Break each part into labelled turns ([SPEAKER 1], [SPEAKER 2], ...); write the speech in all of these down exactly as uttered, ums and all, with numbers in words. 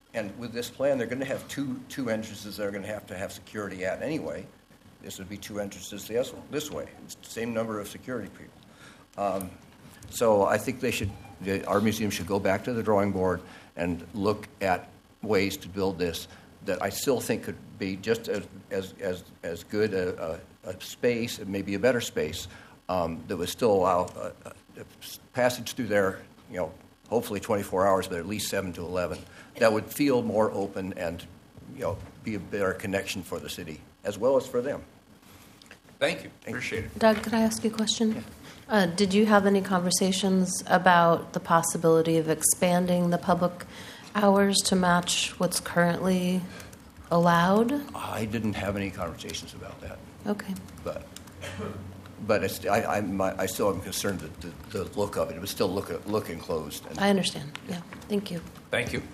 [SPEAKER 1] And with this plan, they're going to have two two entrances they're going to have to have security at anyway. This would be two entrances this, this way. It's the same number of security people. Um, so I think they should, the Art Museum should go back to the drawing board and look at ways to build this that I still think could be just as as as, as good a, a, a space, and maybe a better space, um, that would still allow a, a passage through there, you know, hopefully twenty-four hours, but at least seven to eleven. That would feel more open and, you know, be a better connection for the city as well as for them.
[SPEAKER 2] Thank you. Thank Appreciate you.
[SPEAKER 3] it. Doug, could I ask you a question? Yeah. Uh, did you have any conversations about the possibility of expanding the public hours to match what's currently allowed?
[SPEAKER 1] I didn't have any conversations about that.
[SPEAKER 3] Okay.
[SPEAKER 1] But but it's, I, I, my, I still am concerned that the, the look of it, it would still look look enclosed. And,
[SPEAKER 3] I understand. Yeah. Thank you.
[SPEAKER 2] Thank you.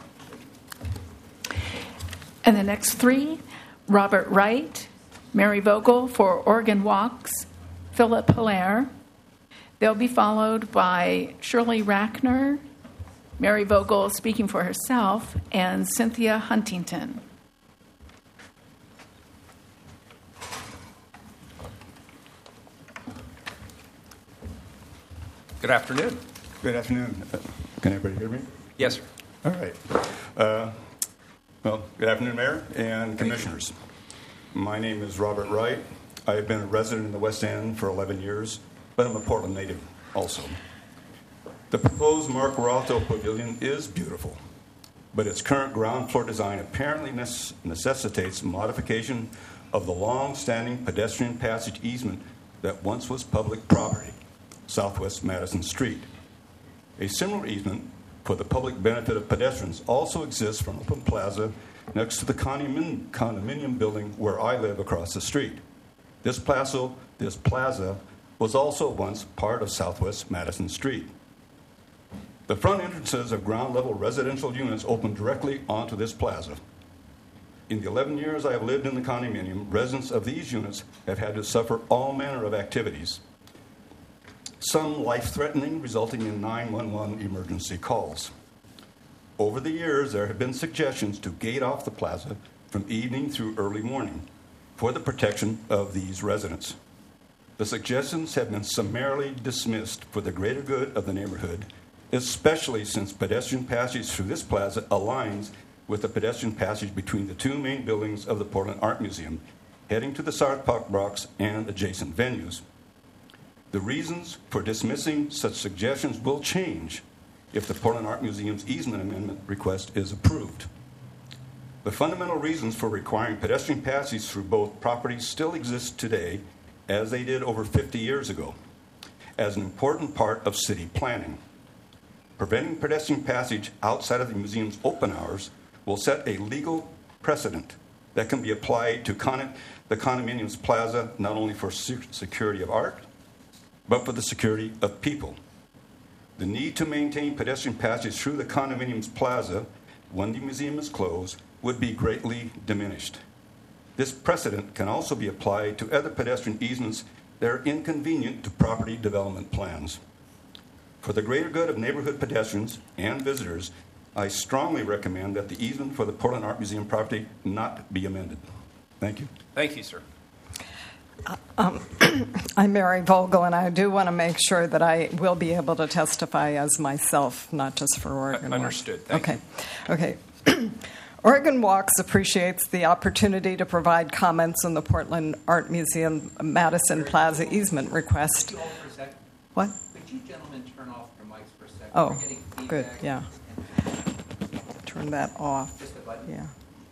[SPEAKER 4] And the next three, Robert Wright, Mary Vogel for Oregon Walks, Philip Hilaire. They'll be followed by Shirley Rackner, Mary Vogel speaking for herself, and Cynthia Huntington.
[SPEAKER 2] Good afternoon.
[SPEAKER 5] Good afternoon. Uh, can everybody hear me?
[SPEAKER 2] Yes, sir.
[SPEAKER 5] All right. Uh, well, good afternoon, Mayor and Commissioners. My name is Robert Wright. I have been a resident in the West End for eleven years, but I'm a Portland native also. The proposed Mark Rotho Pavilion is beautiful, but its current ground floor design apparently necessitates modification of the long-standing pedestrian passage easement that once was public property, Southwest Madison Street. A similar easement for the public benefit of pedestrians also exists from Open Plaza next to the condominium, condominium building where I live across the street. This plaza, this plaza was also once part of Southwest Madison Street. The front entrances of ground-level residential units open directly onto this plaza. In the eleven years I have lived in the condominium, residents of these units have had to suffer all manner of activities, some life-threatening, resulting in nine one one emergency calls. Over the years, there have been suggestions to gate off the plaza from evening through early morning for the protection of these residents. The suggestions have been summarily dismissed for the greater good of the neighborhood, especially since pedestrian passage through this plaza aligns with the pedestrian passage between the two main buildings of the Portland Art Museum, heading to the South Park Box and adjacent venues. The reasons for dismissing such suggestions will change if the Portland Art Museum's easement amendment request is approved. The fundamental reasons for requiring pedestrian passage through both properties still exist today, as they did over fifty years ago, as an important part of city planning. Preventing pedestrian passage outside of the museum's open hours will set a legal precedent that can be applied to con- the condominium's plaza, not only for security of art, but for the security of people. The need to maintain pedestrian passage through the condominium's plaza when the museum is closed would be greatly diminished. This precedent can also be applied to other pedestrian easements that are inconvenient to property development plans. For the greater good of neighborhood pedestrians and visitors, I strongly recommend that the easement for the Portland Art Museum property not be amended. Thank you.
[SPEAKER 2] Thank you, sir.
[SPEAKER 6] Um, I'm Mary Vogel, and I do want to make sure that I will be able to testify as myself, not just for Oregon Walks.
[SPEAKER 2] Understood. Thank
[SPEAKER 6] okay.
[SPEAKER 2] you.
[SPEAKER 6] Okay. Oregon Walks appreciates the opportunity to provide comments on the Portland Art Museum Madison Plaza easement request.
[SPEAKER 7] Could you hold for a second?
[SPEAKER 6] What?
[SPEAKER 7] Could you gentlemen turn off your mics for a second?
[SPEAKER 6] Oh,
[SPEAKER 7] We're getting feedback.
[SPEAKER 6] good. Yeah. Turn that off.
[SPEAKER 7] Just a button.
[SPEAKER 6] Yeah.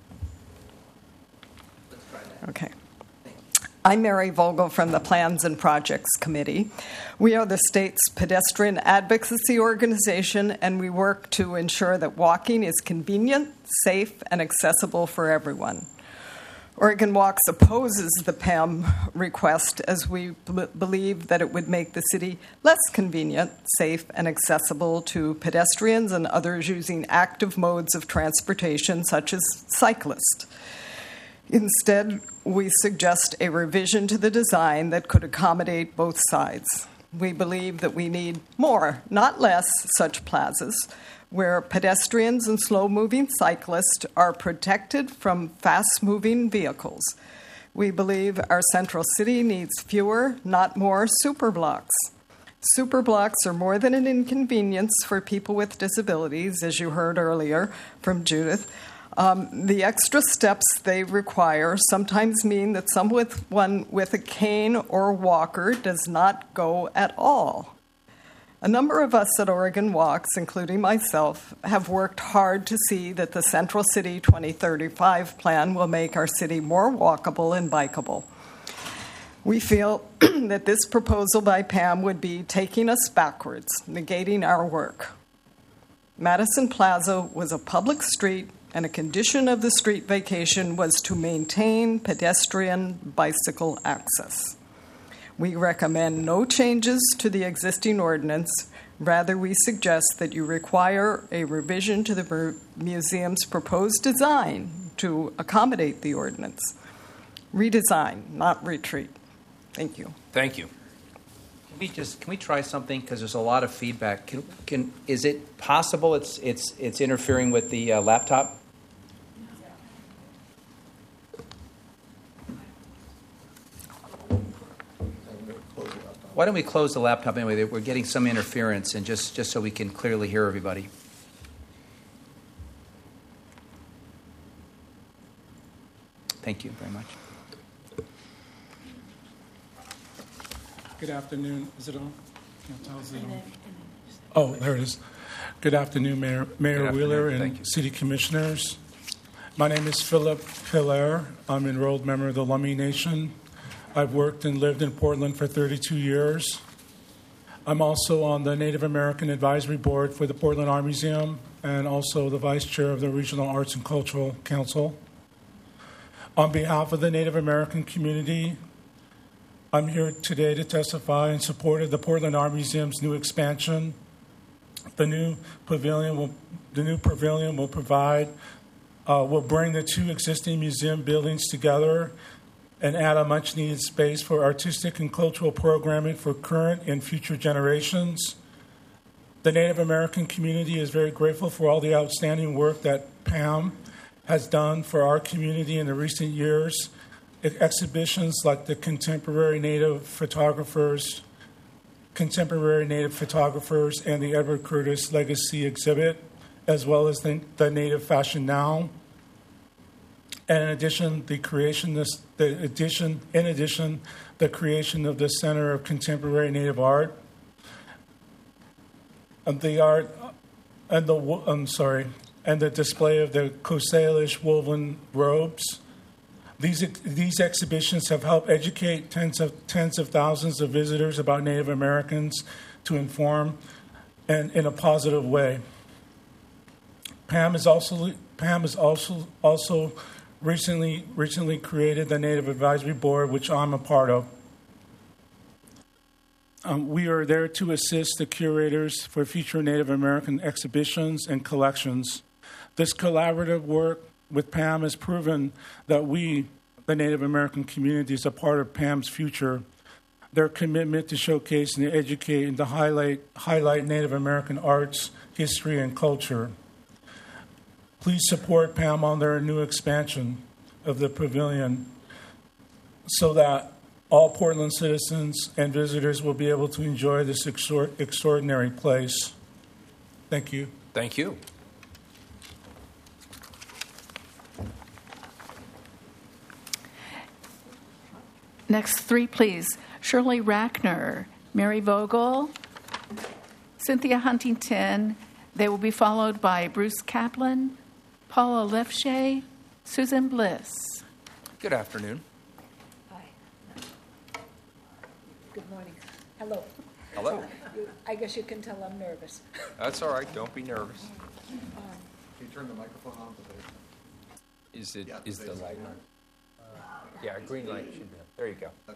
[SPEAKER 7] Let's try that.
[SPEAKER 6] Okay. I'm Mary Vogel from the Plans and Projects Committee. We are the state's pedestrian advocacy organization, and we work to ensure that walking is convenient, safe, and accessible for everyone. Oregon Walks opposes the P E M request as we b- believe that it would make the city less convenient, safe, and accessible to pedestrians and others using active modes of transportation, such as cyclists. Instead, we suggest a revision to the design that could accommodate both sides. We believe that we need more, not less, such plazas. where pedestrians and slow-moving cyclists are protected from fast-moving vehicles. We believe our central city needs fewer, not more, superblocks. Superblocks are more than an inconvenience for people with disabilities, as you heard earlier from Judith. Um, the extra steps they require sometimes mean that someone with a cane or walker does not go at all. A number of us at Oregon Walks, including myself, have worked hard to see that the Central City twenty thirty-five plan will make our city more walkable and bikeable. We feel that this proposal by Pam would be taking us backwards, negating our work. Madison Plaza was a public street, and a condition of the street vacation was to maintain pedestrian bicycle access. We recommend no changes to the existing ordinance. Rather, we suggest that you require a revision to the museum's proposed design to accommodate the ordinance. Redesign, not retreat. Thank you.
[SPEAKER 2] Thank you.
[SPEAKER 7] Can we just, can we try something? Because there's a lot of feedback. Can, can, is it possible it's, it's, it's interfering with the uh, laptop? Why don't we close the laptop anyway? We're getting some interference, and just, just so we can clearly hear everybody. Thank you very much.
[SPEAKER 8] Good afternoon. Is it on? Can't tell. Is it on? Oh, there it is. Good afternoon, Mayor, Mayor
[SPEAKER 2] Good afternoon.
[SPEAKER 8] Wheeler
[SPEAKER 2] Thank
[SPEAKER 8] and
[SPEAKER 2] you.
[SPEAKER 8] City Commissioners. My name is Philip Hilaire. I'm an enrolled member of the Lummi Nation. I've worked and lived in Portland for thirty-two years. I'm also on the Native American Advisory Board for the Portland Art Museum and also the Vice Chair of the Regional Arts and Cultural Council. On behalf of the Native American community, I'm here today to testify in support of the Portland Art Museum's new expansion. The new pavilion will, the new pavilion will provide, uh, will bring the two existing museum buildings together and add a much-needed space for artistic and cultural programming for current and future generations. The Native American community is very grateful for all the outstanding work that Pam has done for our community in the recent years. Exhibitions like the Contemporary Native Photographers, Contemporary Native Photographers, and the Edward Curtis Legacy exhibit, as well as the, the Native Fashion Now. And in addition, the creation, this, the addition, in addition, the creation of the Center of Contemporary Native Art, and the art, and the I'm sorry, and the display of the Coast Salish woven robes. These these exhibitions have helped educate tens of tens of thousands of visitors about Native Americans to inform, and in a positive way. Pam is also Pam is also also. Recently, recently created the Native Advisory Board, which I'm a part of. Um, we are there to assist the curators for future Native American exhibitions and collections. This collaborative work with Pam has proven that we, the Native American community, is a part of Pam's future. Their commitment to showcase and to educate and to highlight, highlight Native American arts, history, and culture. Please support Pam on their new expansion of the pavilion so that all Portland citizens and visitors will be able to enjoy this exor- extraordinary place. Thank you.
[SPEAKER 2] Thank you.
[SPEAKER 4] Next three, please. Shirley Rackner, Mary Vogel, Cynthia Huntington. They will be followed by Bruce Kaplan, Paula Lefshay, Susan Bliss.
[SPEAKER 2] Good afternoon.
[SPEAKER 9] Hi. Good morning. Hello.
[SPEAKER 2] Hello.
[SPEAKER 9] You- I guess you can tell I'm nervous.
[SPEAKER 2] That's all right. Don't be nervous.
[SPEAKER 10] Can you turn the microphone on? Please?
[SPEAKER 2] Is it
[SPEAKER 10] Yeah,
[SPEAKER 2] is the
[SPEAKER 10] please.
[SPEAKER 2] light on? Yeah, green light should be on. There you go.
[SPEAKER 10] Okay.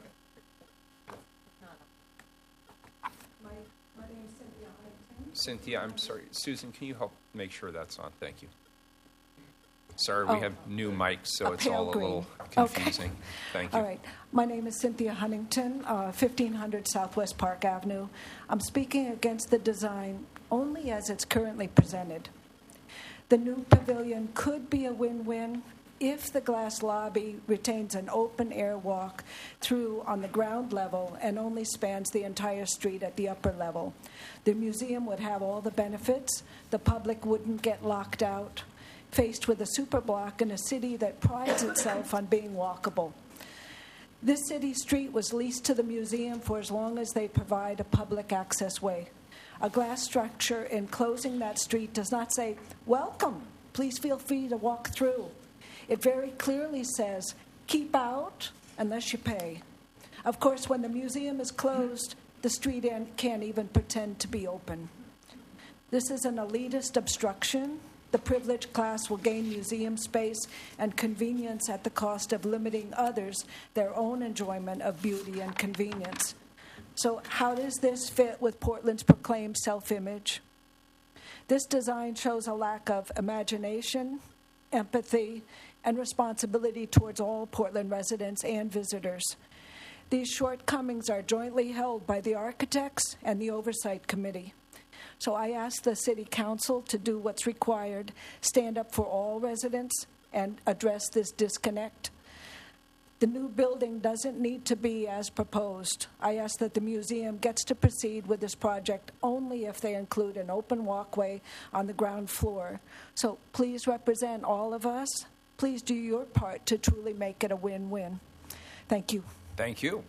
[SPEAKER 9] My, my name is Cynthia Huntington.
[SPEAKER 2] Cynthia, I'm sorry. Susan, can you help make sure that's on? Thank you. Sorry, we
[SPEAKER 9] Oh.
[SPEAKER 2] have new mics, so
[SPEAKER 9] A
[SPEAKER 2] it's
[SPEAKER 9] pale
[SPEAKER 2] all a
[SPEAKER 9] green.
[SPEAKER 2] little
[SPEAKER 9] Okay.
[SPEAKER 2] confusing. Thank you.
[SPEAKER 9] All right. My name is Cynthia Huntington, uh, fifteen hundred Southwest Park Avenue. I'm speaking against the design only as it's currently presented. The new pavilion could be a win-win if the glass lobby retains an open-air walk through on the ground level and only spans the entire street at the upper level. The museum would have all the benefits. The public wouldn't get locked out, faced with a superblock in a city that prides itself on being walkable. This city street was leased to the museum for as long as they provide a public access way. A glass structure enclosing that street does not say, "Welcome, please feel free to walk through." It very clearly says, "Keep out unless you pay." Of course, when the museum is closed, the street end can't even pretend to be open. This is an elitist obstruction. The privileged class will gain museum space and convenience at the cost of limiting others their own enjoyment of beauty and convenience. So how does this fit with Portland's proclaimed self-image? This design shows a lack of imagination, empathy, and responsibility towards all Portland residents and visitors. These shortcomings are jointly held by the architects and the Oversight Committee. So I ask the City Council to do what's required, stand up for all residents, and address this disconnect. The new building doesn't need to be as proposed. I ask that the museum gets to proceed with this project only if they include an open walkway on the ground floor. So please represent all of us. Please do your part to truly make it a win-win. Thank you.
[SPEAKER 2] Thank you.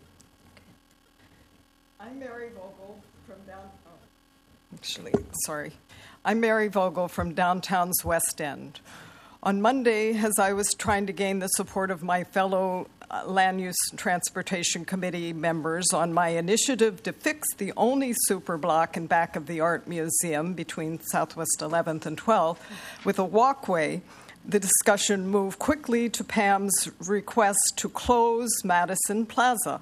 [SPEAKER 6] I'm Mary Vogel from down. Oh, actually, sorry. I'm Mary Vogel from downtown's West End. On Monday, as I was trying to gain the support of my fellow uh, Land Use and Transportation Committee members on my initiative to fix the only super block in back of the Art Museum between Southwest eleventh and twelfth with a walkway, the discussion moved quickly to Pam's request to close Madison Plaza.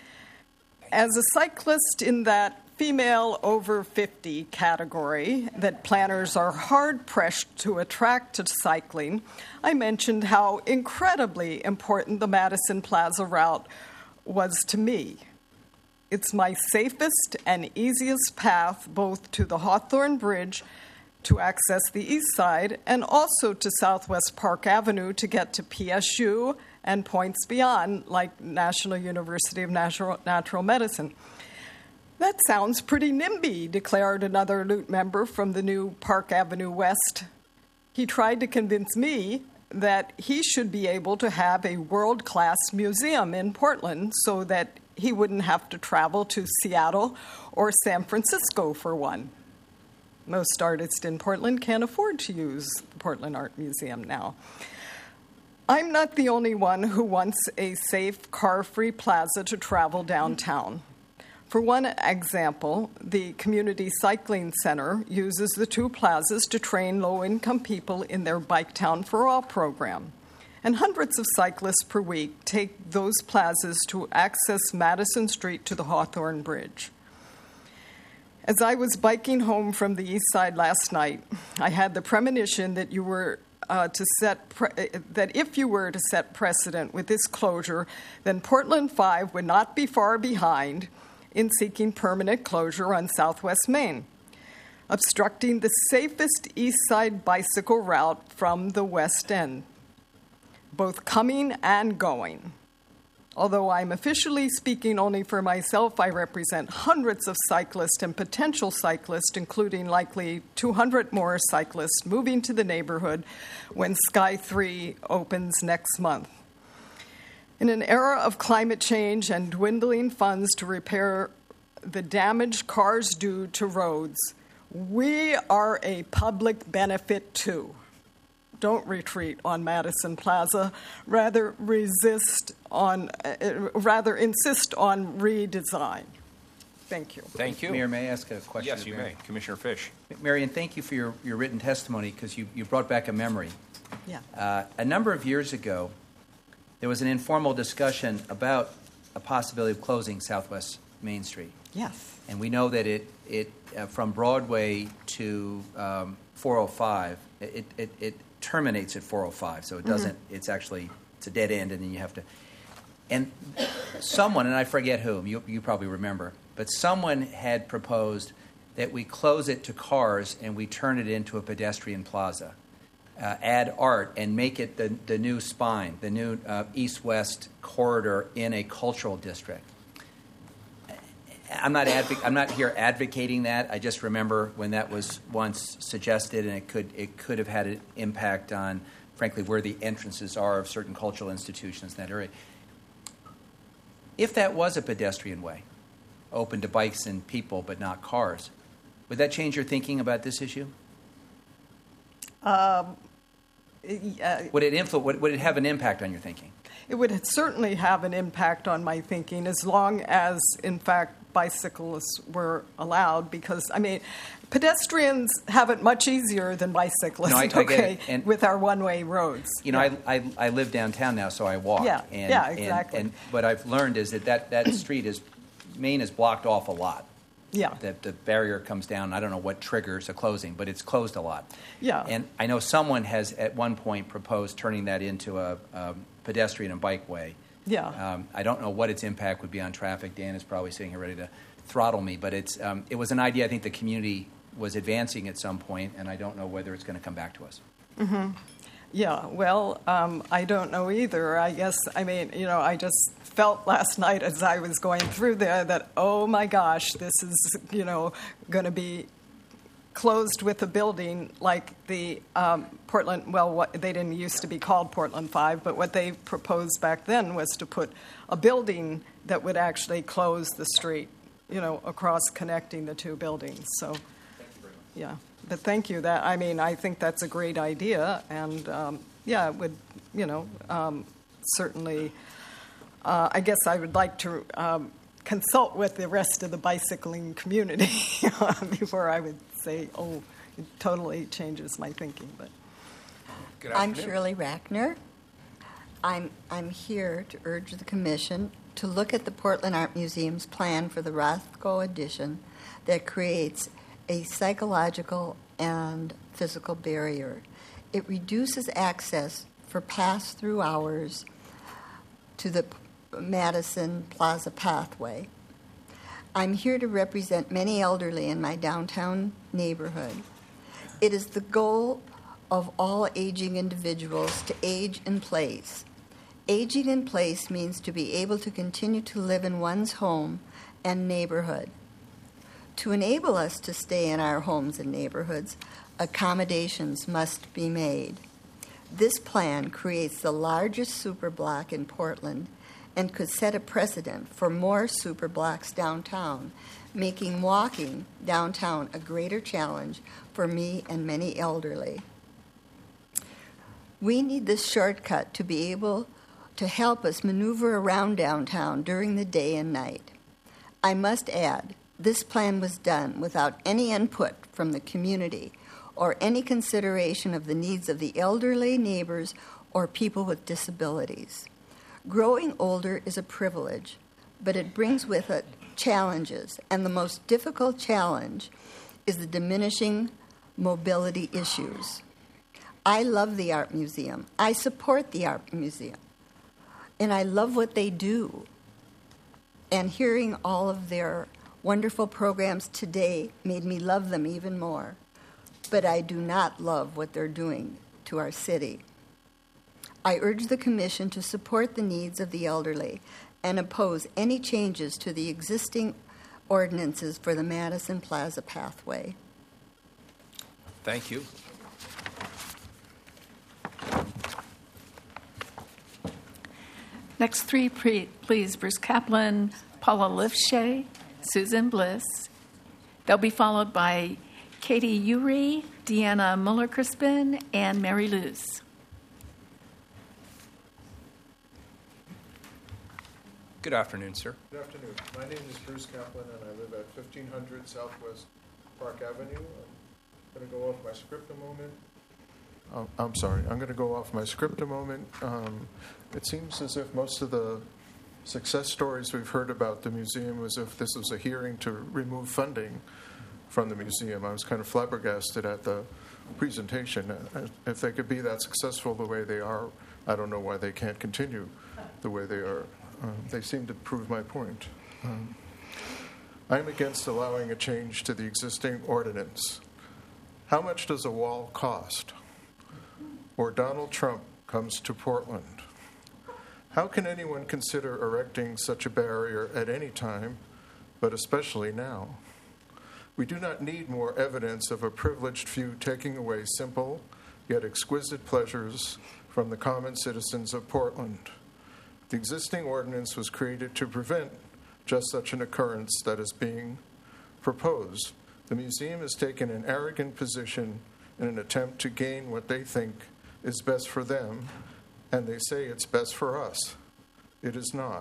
[SPEAKER 6] As a cyclist in that female over fifty category that planners are hard-pressed to attract to cycling, I mentioned how incredibly important the Madison Plaza route was to me. It's my safest and easiest path both to the Hawthorne Bridge to access the east side and also to Southwest Park Avenue to get to P S U and points beyond, like National University of Natural, Natural Medicine. That sounds pretty NIMBY, declared another Loot member from the new Park Avenue West. He tried to convince me that he should be able to have a world-class museum in Portland so that he wouldn't have to travel to Seattle or San Francisco for one. Most artists in Portland can't afford to use the Portland Art Museum now. I'm not the only one who wants a safe, car-free plaza to travel downtown. For one example, the Community Cycling Center uses the two plazas to train low-income people in their Bike Town for All program. And hundreds of cyclists per week take those plazas to access Madison Street to the Hawthorne Bridge. As I was biking home from the east side last night, I had the premonition that you were uh, to set pre- that if you were to set precedent with this closure, then Portland five would not be far behind in seeking permanent closure on Southwest Main, obstructing the safest east side bicycle route from the West End, both coming and going. Although I'm officially speaking only for myself, I represent hundreds of cyclists and potential cyclists, including likely two hundred more cyclists moving to the neighborhood when Sky three opens next month. In an era of climate change and dwindling funds to repair the damage cars do to roads, we are a public benefit too. Don't retreat on Madison Plaza. Rather resist on, uh, rather insist on redesign. Thank you.
[SPEAKER 2] Thank you.
[SPEAKER 7] Mayor, may I ask a question?
[SPEAKER 2] Yes, you may. Commissioner Fish.
[SPEAKER 7] Marion, thank you for your, your written testimony because you, you brought back a memory.
[SPEAKER 6] Yeah.
[SPEAKER 7] Uh, a number of years ago, there was an informal discussion about a possibility of closing Southwest Main Street.
[SPEAKER 6] Yes.
[SPEAKER 7] And we know that it, it uh, from Broadway to um, four oh five, it, it, it terminates at four oh five, so it doesn't, mm-hmm. it's actually, it's a dead end, and then you have to, and someone, and I forget whom, you, you probably remember, but someone had proposed that we close it to cars and we turn it into a pedestrian plaza. Uh, add art and make it the, the new spine, the new uh, east-west corridor in a cultural district. I'm not advo- I'm not here advocating that. I just remember when that was once suggested, and it could it could have had an impact on, frankly, where the entrances are of certain cultural institutions in that area. If that was a pedestrian way, open to bikes and people but not cars, would that change your thinking about this issue?
[SPEAKER 6] Um, uh,
[SPEAKER 7] Would it influ- would, would it have an impact on your thinking?
[SPEAKER 6] It would certainly have an impact on my thinking as long as, in fact, bicyclists were allowed, because, I mean, pedestrians have it much easier than bicyclists,
[SPEAKER 7] No, I- I get
[SPEAKER 6] okay,
[SPEAKER 7] it. And-
[SPEAKER 6] with our one-way roads.
[SPEAKER 7] You know,
[SPEAKER 6] Yeah.
[SPEAKER 7] I, I I live downtown now, so I walk.
[SPEAKER 6] Yeah,
[SPEAKER 7] and,
[SPEAKER 6] yeah,
[SPEAKER 7] and-
[SPEAKER 6] exactly.
[SPEAKER 7] And, what I've learned is that that, that street is, Main is blocked off a lot.
[SPEAKER 6] Yeah.
[SPEAKER 7] That the barrier comes down. I don't know what triggers a closing, but it's closed a lot.
[SPEAKER 6] Yeah.
[SPEAKER 7] And I know someone has at one point proposed turning that into a, a pedestrian and bikeway.
[SPEAKER 6] Yeah.
[SPEAKER 7] Um, I don't know what its impact would be on traffic. Dan is probably sitting here ready to throttle me, but it's um, it was an idea I think the community was advancing at some point, and I don't know whether it's going to come back to us.
[SPEAKER 6] Mm-hmm. Yeah, well, um, I don't know either. I guess, I mean, you know, I just felt last night as I was going through there that, oh my gosh, this is, you know, going to be closed with a building like the um, Portland, well, what, they didn't used to be called Portland Five, but what they proposed back then was to put a building that would actually close the street, you know, across connecting the two buildings. So, yeah. But thank you. That I mean, I think that's a great idea, and um, yeah, it would, you know, um, certainly. Uh, I guess I would like to um, consult with the rest of the bicycling community before I would say, "Oh, it totally changes my thinking." But
[SPEAKER 2] Good
[SPEAKER 11] I'm
[SPEAKER 2] afternoon.
[SPEAKER 11] Shirley Rackner. I'm I'm here to urge the Commission to look at the Portland Art Museum's plan for the Rothko edition that creates a psychological and physical barrier. It reduces access for pass-through hours to the Madison Plaza pathway. I'm here to represent many elderly in my downtown neighborhood. It is the goal of all aging individuals to age in place. Aging in place means to be able to continue to live in one's home and neighborhood. To enable us to stay in our homes and neighborhoods, accommodations must be made. This plan creates the largest superblock in Portland and could set a precedent for more superblocks downtown, making walking downtown a greater challenge for me and many elderly. We need this shortcut to be able to help us maneuver around downtown during the day and night. I must add, this plan was done without any input from the community or any consideration of the needs of the elderly, neighbors, or people with disabilities. Growing older is a privilege, but it brings with it challenges, and the most difficult challenge is the diminishing mobility issues. I love the Art Museum. I support the Art Museum, and I love what they do. And hearing all of their wonderful programs today made me love them even more. But I do not love what they're doing to our city. I urge the Commission to support the needs of the elderly and oppose any changes to the existing ordinances for the Madison Plaza pathway.
[SPEAKER 2] Thank you.
[SPEAKER 4] Next three, pre- please. Bruce Kaplan, Paula Lifshay, Susan Bliss. They'll be followed by Katie Urey, Deanna Muller-Crispin, and Mary Luce.
[SPEAKER 2] Good afternoon, sir.
[SPEAKER 10] Good afternoon. My name is Bruce Kaplan, and I live at fifteen hundred Southwest Park Avenue. I'm going to go off my script a moment. Oh, I'm sorry. I'm going to go off my script a moment. Um, it seems as if most of the success stories we've heard about the museum was if this was a hearing to remove funding from the museum. I was kind of flabbergasted at the presentation. If they could be that successful the way they are, I don't know why they can't continue the way they are. Um, they seem to prove my point. Um, I'm against allowing a change to the existing ordinance. How much does a wall cost? Or Donald Trump comes to Portland. How can anyone consider erecting such a barrier at any time, but especially now? We do not need more evidence of a privileged few taking away simple yet exquisite pleasures from the common citizens of Portland. The existing ordinance was created to prevent just such an occurrence that is being proposed. The museum has taken an arrogant position in an attempt to gain what they think is best for them, and they say it's best for us. It is not.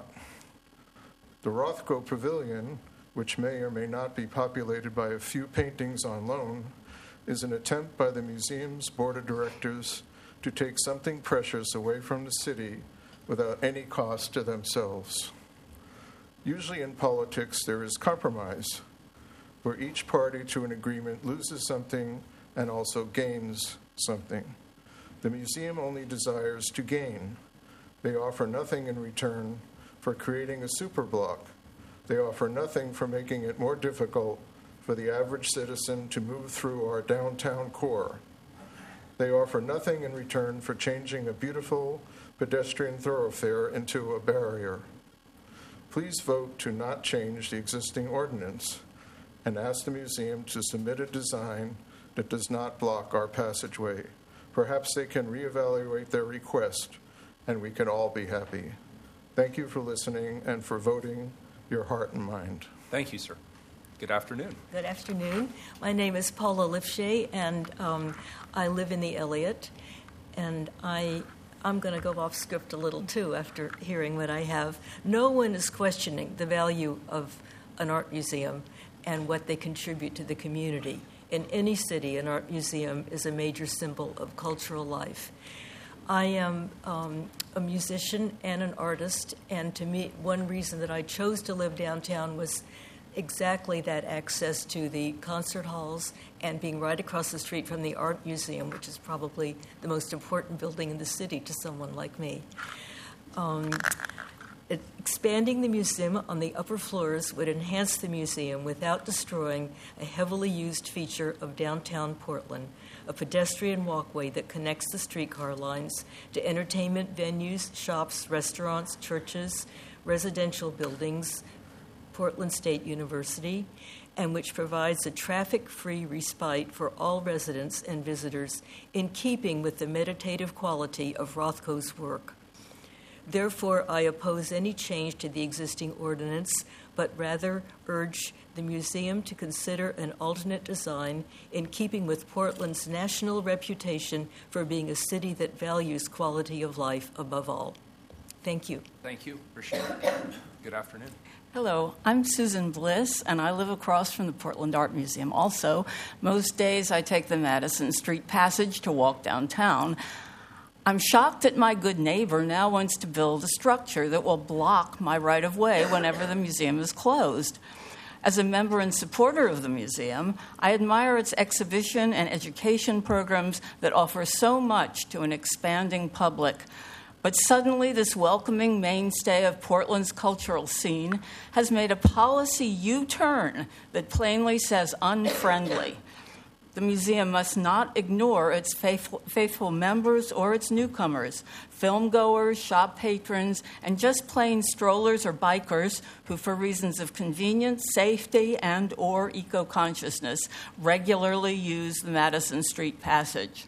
[SPEAKER 10] The Rothko Pavilion, which may or may not be populated by a few paintings on loan, is an attempt by the museum's board of directors to take something precious away from the city without any cost to themselves. Usually in politics, there is compromise, where each party to an agreement loses something and also gains something. The museum only desires to gain. They offer nothing in return for creating a superblock. They offer nothing for making it more difficult for the average citizen to move through our downtown core. They offer nothing in return for changing a beautiful pedestrian thoroughfare into a barrier. Please vote to not change the existing ordinance and ask the museum to submit a design that does not block our passageway. Perhaps they can reevaluate their request, and we can all be happy. Thank you for listening and for voting your heart and mind.
[SPEAKER 2] Thank you, sir. Good afternoon.
[SPEAKER 12] Good afternoon. My name is Paula Lifshay, and um, I live in the Elliott. And I, I'm going to go off script a little, too, after hearing what I have. No one is questioning the value of an art museum and what they contribute to the community. In any city, an art museum is a major symbol of cultural life. I am um, a musician and an artist, and to me, one reason that I chose to live downtown was exactly that access to the concert halls and being right across the street from the art museum, which is probably the most important building in the city to someone like me. Um, it, expanding the museum on the upper floors would enhance the museum without destroying a heavily used feature of downtown Portland, a pedestrian walkway that connects the streetcar lines to entertainment venues, shops, restaurants, churches, residential buildings, Portland State University, and which provides a traffic-free respite for all residents and visitors in keeping with the meditative quality of Rothko's work. Therefore, I oppose any change to the existing ordinance, but rather urge the museum to consider an alternate design in keeping with Portland's national reputation for being a city that values quality of life above all. Thank you.
[SPEAKER 2] Thank you. Appreciate it. Good afternoon.
[SPEAKER 13] Hello, I'm Susan Bliss, and I live across from the Portland Art Museum also. Most days I take the Madison Street Passage to walk downtown. I'm shocked that my good neighbor now wants to build a structure that will block my right-of-way whenever the museum is closed. As a member and supporter of the museum, I admire its exhibition and education programs that offer so much to an expanding public. But suddenly, this welcoming mainstay of Portland's cultural scene has made a policy U-turn that plainly says unfriendly. The museum must not ignore its faithful, faithful members or its newcomers, film-goers, shop patrons, and just plain strollers or bikers who, for reasons of convenience, safety, and or eco-consciousness, regularly use the Madison Street Passage.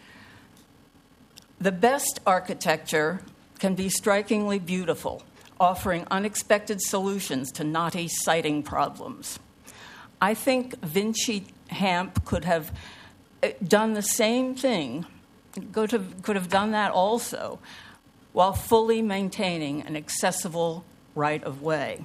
[SPEAKER 13] The best architecture can be strikingly beautiful, offering unexpected solutions to knotty sighting problems. I think Vinci Hamp could have done the same thing, could have, could have done that also, while fully maintaining an accessible right-of-way.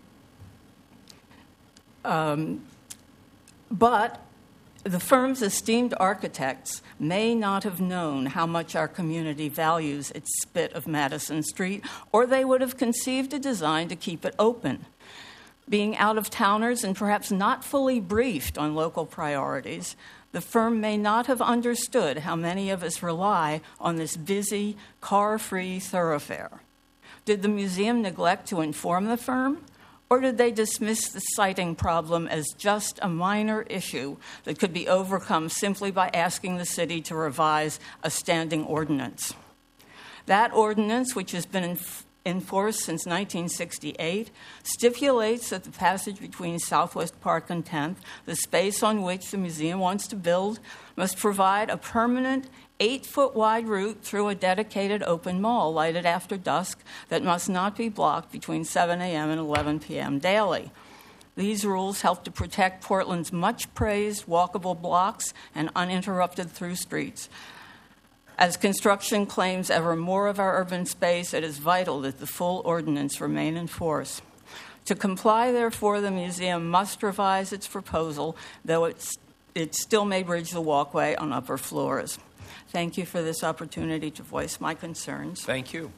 [SPEAKER 13] Um, but the firm's esteemed architects may not have known how much our community values its spit of Madison Street, or they would have conceived a design to keep it open. Being out-of-towners and perhaps not fully briefed on local priorities, the firm may not have understood how many of us rely on this busy, car-free thoroughfare. Did the museum neglect to inform the firm, Or did they dismiss the sighting problem as just a minor issue that could be overcome simply by asking the city to revise a standing ordinance? That ordinance, which has been in, in force since nineteen sixty-eight, stipulates that the passage between Southwest Park and tenth, the space on which the museum wants to build, must provide a permanent eight-foot wide route through a dedicated open mall lighted after dusk that must not be blocked between seven a.m. and eleven p.m. daily. These rules help to protect Portland's much-praised walkable blocks and uninterrupted through streets. As construction claims ever more of our urban space, it is vital that the full ordinance remain in force. To comply, therefore, the museum must revise its proposal, though it's, it still may bridge the walkway on upper floors. Thank you for this opportunity to voice my concerns.
[SPEAKER 2] Thank you.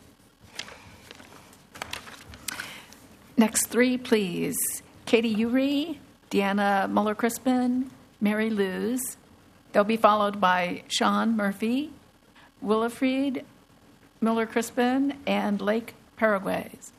[SPEAKER 4] Next three, please. Katie Urey, Deanna Muller-Crispin, Mary Luz. They'll be followed by Sean Murphy, Willifried Muller-Crispin, and Lake Paraguays.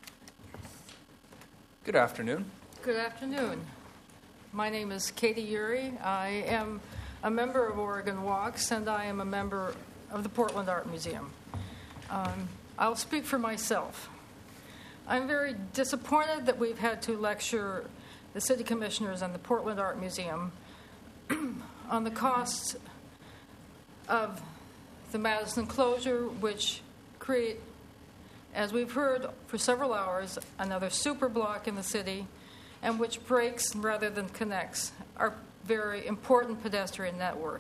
[SPEAKER 2] Good afternoon.
[SPEAKER 14] Good afternoon. My name is Katie Urey. I am a member of Oregon Walks, and I am a member of the Portland Art Museum. Um, I'll speak for myself. I'm very disappointed that we've had to lecture the city commissioners and the Portland Art Museum on the costs of the Madison closure, which create, as we've heard for several hours, another super block in the city, and which breaks rather than connects our very important pedestrian network.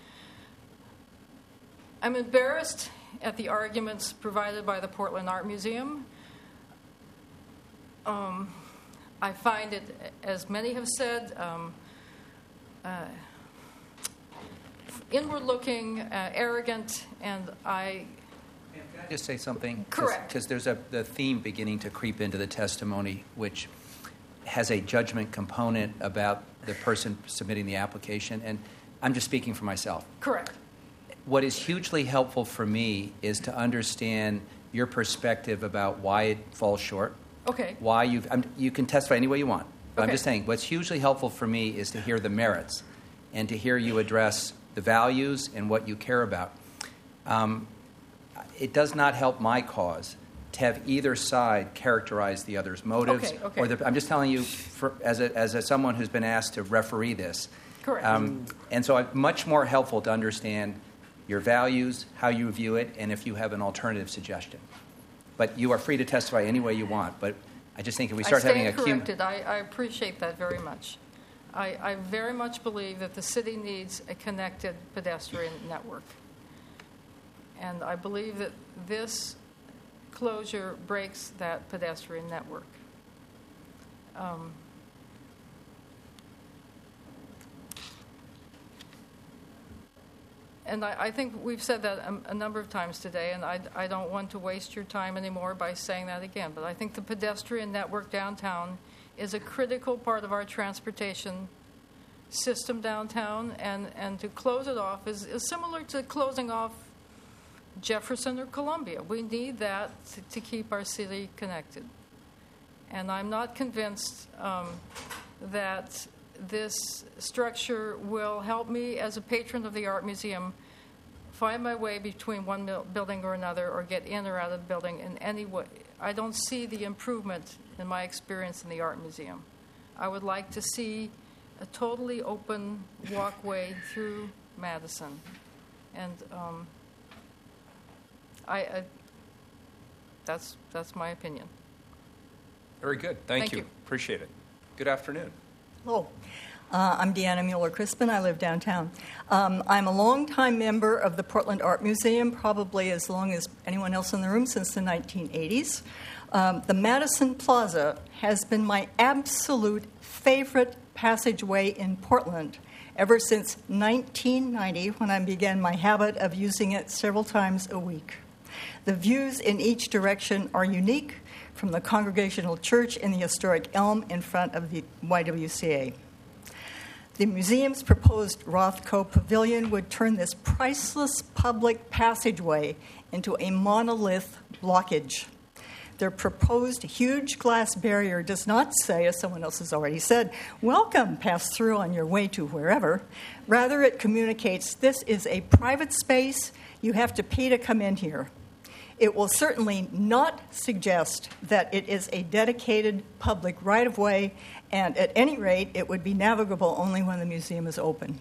[SPEAKER 14] I'm embarrassed at the arguments provided by the Portland Art Museum. Um, I find it, as many have said, um, uh, inward-looking, uh, arrogant, and I...
[SPEAKER 7] Can I just say something?
[SPEAKER 14] Correct.
[SPEAKER 7] Because there's a the theme beginning to creep into the testimony, which has a judgment component about the person submitting the application, and I'm just speaking for myself.
[SPEAKER 14] Correct.
[SPEAKER 7] What is hugely helpful for me is to understand your perspective about why it falls short.
[SPEAKER 14] Okay.
[SPEAKER 7] Why you've I'm, you can testify any way you want, but
[SPEAKER 14] Okay.
[SPEAKER 7] I'm just saying what's hugely helpful for me is to hear the merits and to hear you address the values and what you care about. Um, it does not help my cause to have either side characterize the other's motives.
[SPEAKER 14] Okay, okay.
[SPEAKER 7] Or the, I'm just telling you, for, as a, as a, someone who's been asked to referee this.
[SPEAKER 14] Correct.
[SPEAKER 7] Um, and so it's much more helpful to understand your values, how you view it, and if you have an alternative suggestion. But you are free to testify any way you want. But I just think if we start
[SPEAKER 14] I
[SPEAKER 7] having a...
[SPEAKER 14] stand corrected. I, I appreciate that very much. I, I very much believe that the city needs a connected pedestrian network. And I believe that this closure breaks that pedestrian network. Um, and I, I think we've said that a, a number of times today, and I, I don't want to waste your time anymore by saying that again, but I think the pedestrian network downtown is a critical part of our transportation system downtown, and, and to close it off is, is similar to closing off Jefferson or Columbia. We need that to, to keep our city connected. And I'm not convinced um, that this structure will help me as a patron of the Art Museum find my way between one mil- building or another, or get in or out of the building in any way. I don't see the improvement in my experience in the Art Museum. I would like to see a totally open walkway through Madison. And um, I, I that's that's my opinion.
[SPEAKER 2] Very good. Thank,
[SPEAKER 14] Thank
[SPEAKER 2] you.
[SPEAKER 14] you.
[SPEAKER 2] Appreciate it. Good afternoon.
[SPEAKER 15] Hello. Uh, I'm Deanna Mueller-Crispin. I live downtown. Um, I'm a longtime member of the Portland Art Museum, probably as long as anyone else in the room, since the nineteen eighties. Um, the Madison Plaza has been my absolute favorite passageway in Portland ever since nineteen ninety, when I began my habit of using it several times a week. The views in each direction are unique, from the Congregational Church and the historic elm in front of the Y W C A. The museum's proposed Rothko Pavilion would turn this priceless public passageway into a monolith blockage. Their proposed huge glass barrier does not say, as someone else has already said, welcome, pass through on your way to wherever. Rather, it communicates this is a private space. You have to pay to come in here. It will certainly not suggest that it is a dedicated public right-of-way, and at any rate, it would be navigable only when the museum is open.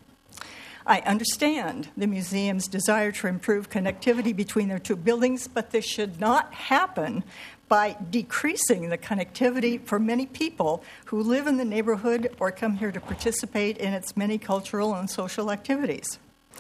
[SPEAKER 15] I understand the museum's desire to improve connectivity between their two buildings, but this should not happen by decreasing the connectivity for many people who live in the neighborhood or come here to participate in its many cultural and social activities.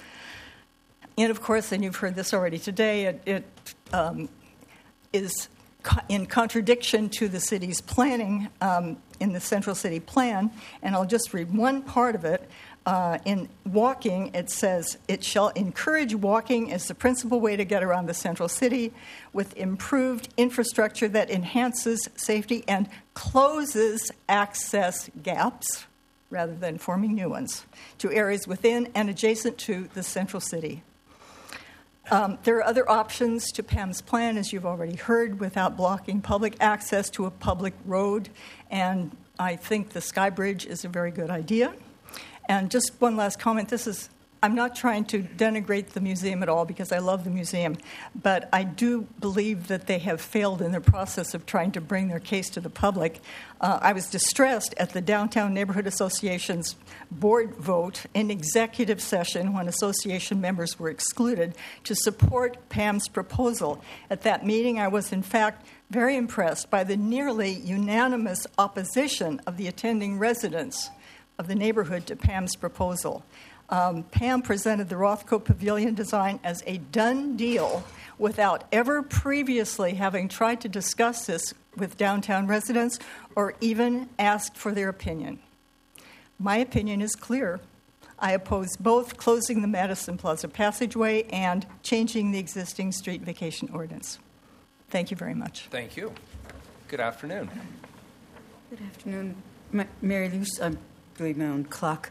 [SPEAKER 15] And of course, and you've heard this already today, it, it um, is co- in contradiction to the city's planning um, in the Central City Plan, and I'll just read one part of it. Uh, in walking, it says, it shall encourage walking as the principal way to get around the central city with improved infrastructure that enhances safety and closes access gaps rather than forming new ones to areas within and adjacent to the central city. Um, there are other options to Pam's plan, as you've already heard, without blocking public access to a public road, and I think the Sky Bridge is a very good idea. And just one last comment. This is, I'm not trying to denigrate the museum at all because I love the museum, but I do believe that they have failed in the process of trying to bring their case to the public. Uh, I was distressed at the Downtown Neighborhood Association's board vote in executive session when association members were excluded to support Pam's proposal. At that meeting, I was in fact very impressed by the nearly unanimous opposition of the attending residents of the neighborhood to Pam's proposal. Um, Pam presented the Rothko Pavilion design as a done deal without ever previously having tried to discuss this with downtown residents or even asked for their opinion. My opinion is clear. I oppose both closing the Madison Plaza passageway and changing the existing street vacation ordinance. Thank you very much.
[SPEAKER 2] Thank you. Good afternoon.
[SPEAKER 16] Good afternoon. Ma- Mary Luce, I'm doing my own clock.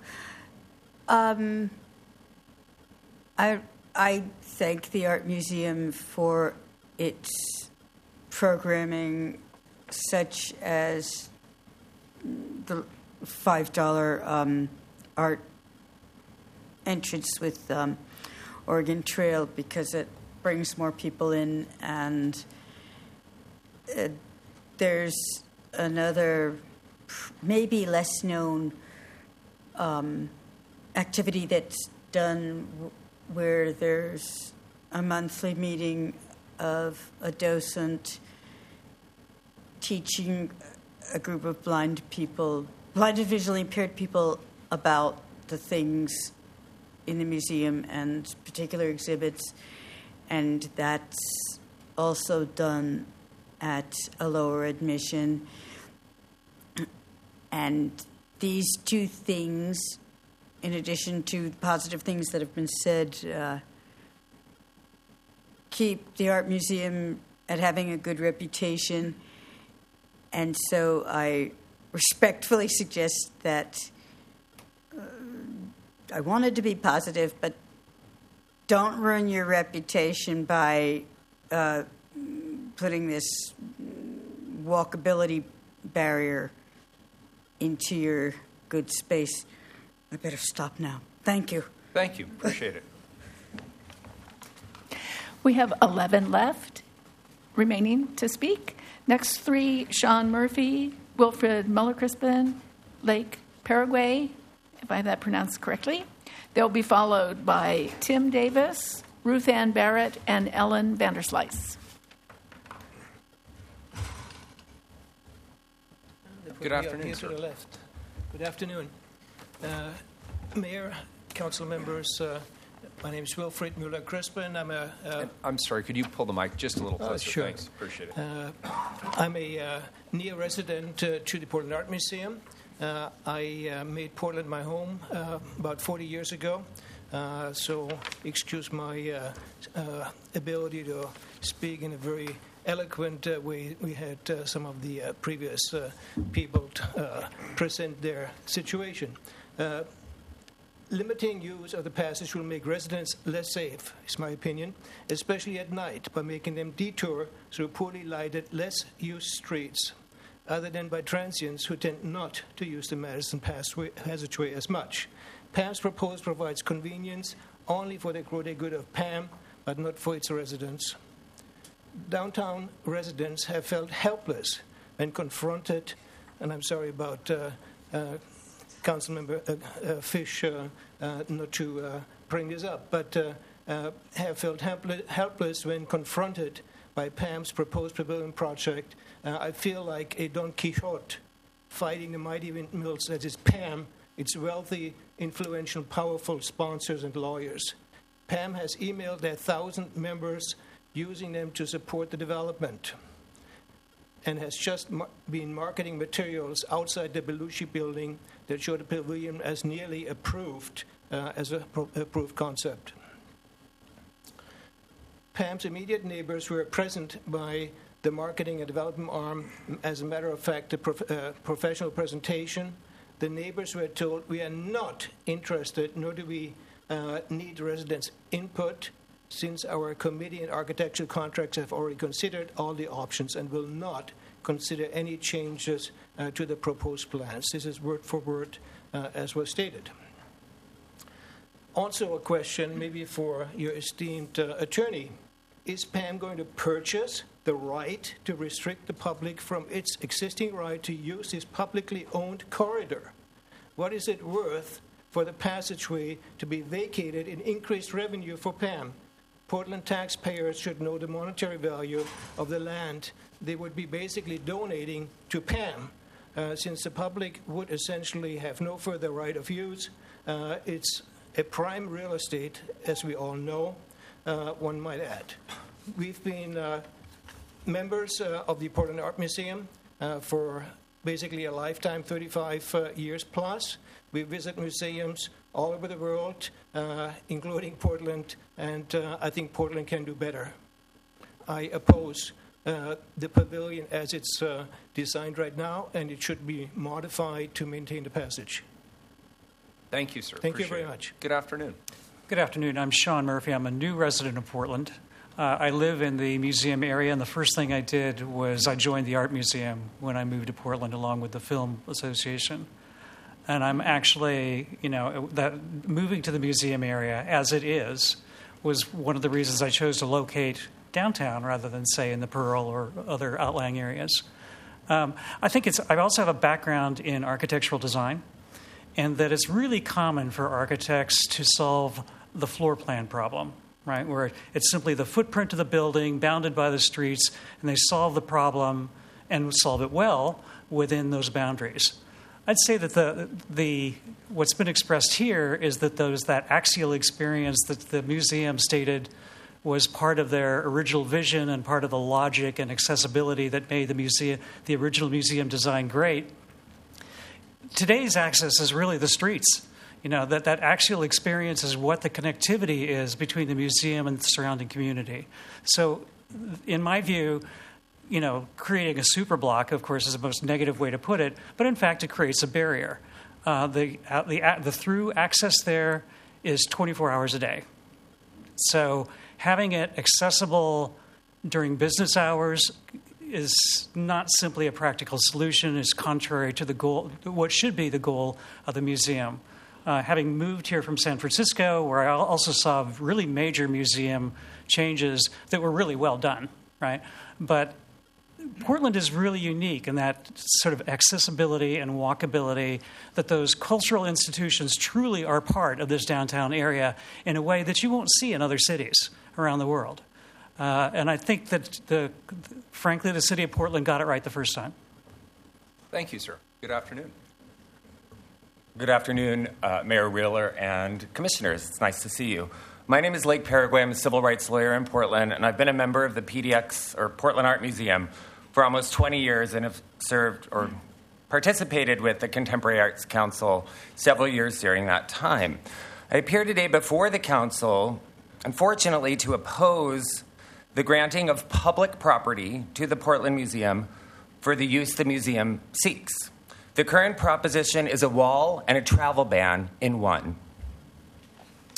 [SPEAKER 16] Um, I, I thank the Art Museum for its programming, such as the five dollars um, art entrance with um, Oregon Trail, because it brings more people in, and uh, there's another maybe less known um, activity that's done w- where there's a monthly meeting of a docent teaching a group of blind people, blind and visually impaired people, about the things in the museum and particular exhibits, and that's also done at a lower admission. And these two things, in addition to positive things that have been said, uh, keep the Art Museum at having a good reputation. And so I respectfully suggest that uh, I wanted to be positive, but don't ruin your reputation by uh, putting this walkability barrier into your good space. I better stop now. Thank you.
[SPEAKER 2] Thank you. Appreciate it.
[SPEAKER 4] We have eleven left remaining to speak. Next three, Sean Murphy, Wilfred Muller-Crispin, Lake Paraguay, if I have that pronounced correctly. They'll be followed by Tim Davis, Ruth Ann Barrett, and Ellen Vanderslice.
[SPEAKER 2] Good afternoon,
[SPEAKER 17] here
[SPEAKER 2] sir.
[SPEAKER 17] to the left. Good afternoon. Uh, Mayor, council members, uh, my name is Wilfred Muller-Crispin. I'm a... Uh,
[SPEAKER 2] I'm sorry, could you pull the mic just a little
[SPEAKER 17] Oh,
[SPEAKER 2] closer?
[SPEAKER 17] sure.
[SPEAKER 2] Thanks. Appreciate it.
[SPEAKER 17] Uh, I'm a uh, near resident uh, to the Portland Art Museum. Uh, I uh, made Portland my home uh, about forty years ago, uh, so excuse my uh, uh, ability to speak in a very eloquent uh, way. We had uh, some of the uh, previous uh, people t- uh, present their situation. Uh, limiting use of the passage will make residents less safe, is my opinion, especially at night, by making them detour through poorly lighted, less used streets, other than by transients who tend not to use the Madison Passageway as much. P A M's proposal provides convenience only for the greater good of P A M, but not for its residents. Downtown residents have felt helpless when confronted, and I'm sorry about uh, uh, Councilmember uh, uh, Fish uh, uh, not to uh, bring this up, but uh, uh, have felt helpless, helpless when confronted by P A M's proposed pavilion project. Uh, I feel like a Don Quixote fighting the mighty windmills that is P A M, its wealthy, influential, powerful sponsors and lawyers. P A M has emailed their thousand members using them to support the development, and has just mar- been marketing materials outside the Belushi building that show the pavilion as nearly approved uh, as a pro- approved concept. P A M's immediate neighbors were present by the marketing and development arm. As a matter of fact, the prof- uh, professional presentation, the neighbors were told, we are not interested, nor do we uh, need residents' input, since our committee and architectural contracts have already considered all the options and will not consider any changes uh, to the proposed plans. This is word for word uh, as was stated. Also a question maybe for your esteemed uh, attorney. Is P A M going to purchase the right to restrict the public from its existing right to use this publicly owned corridor? What is it worth for the passageway to be vacated in increased revenue for P A M? Portland taxpayers should know the monetary value of the land they would be basically donating to P A M, uh, since the public would essentially have no further right of use. Uh, it's a prime real estate, as we all know, uh, one might add. We've been uh, members uh, of the Portland Art Museum uh, for basically a lifetime, thirty-five uh, years plus. We visit museums all over the world, uh, including Portland, and uh, I think Portland can do better. I oppose uh, the pavilion as it's uh, designed right now, and it should be modified to maintain the passage.
[SPEAKER 2] Thank you, sir.
[SPEAKER 17] Thank
[SPEAKER 2] Appreciate
[SPEAKER 17] you very
[SPEAKER 2] it.
[SPEAKER 17] much.
[SPEAKER 2] Good afternoon.
[SPEAKER 18] Good afternoon. I'm Sean Murphy. I'm a new resident of Portland. Uh, I live in the museum area, and the first thing I did was I joined the Art Museum when I moved to Portland, along with the Film Association. And I'm actually, you know, that moving to the museum area as it is was one of the reasons I chose to locate downtown rather than, say, in the Pearl or other outlying areas. Um, I think it's. I also have a background in architectural design, and that it's really common for architects to solve the floor plan problem, right? Where it's simply the footprint of the building bounded by the streets, and they solve the problem and solve it well within those boundaries. I'd say that the the what's been expressed here is that those that axial experience that the museum stated was part of their original vision and part of the logic and accessibility that made the museum the original museum design great. Today's access is really the streets. You know, that, that axial experience is what the connectivity is between the museum and the surrounding community. So, in my view, you know, creating a super block, of course, is the most negative way to put it, but in fact, it creates a barrier. Uh, the, uh, the, uh, the through access there is twenty-four hours a day. So having it accessible during business hours is not simply a practical solution. It's contrary to the goal, what should be the goal of the museum. Uh, having moved here from San Francisco, where I also saw really major museum changes that were really well done, right? But Portland is really unique in that sort of accessibility and walkability, that those cultural institutions truly are part of this downtown area in a way that you won't see in other cities around the world. Uh, and I think that, the, frankly, the city of Portland got it right the first time.
[SPEAKER 2] Thank you, sir. Good afternoon.
[SPEAKER 19] Good afternoon, uh, Mayor Wheeler and commissioners. It's nice to see you. My name is Lake Paraguay. I'm a civil rights lawyer in Portland, and I've been a member of the P D X, or Portland Art Museum, for almost twenty years and have served or participated with the Contemporary Arts Council several years during that time. I appear today before the council, unfortunately, to oppose the granting of public property to the Portland Museum for the use the museum seeks. The current proposition is a wall and a travel ban in one.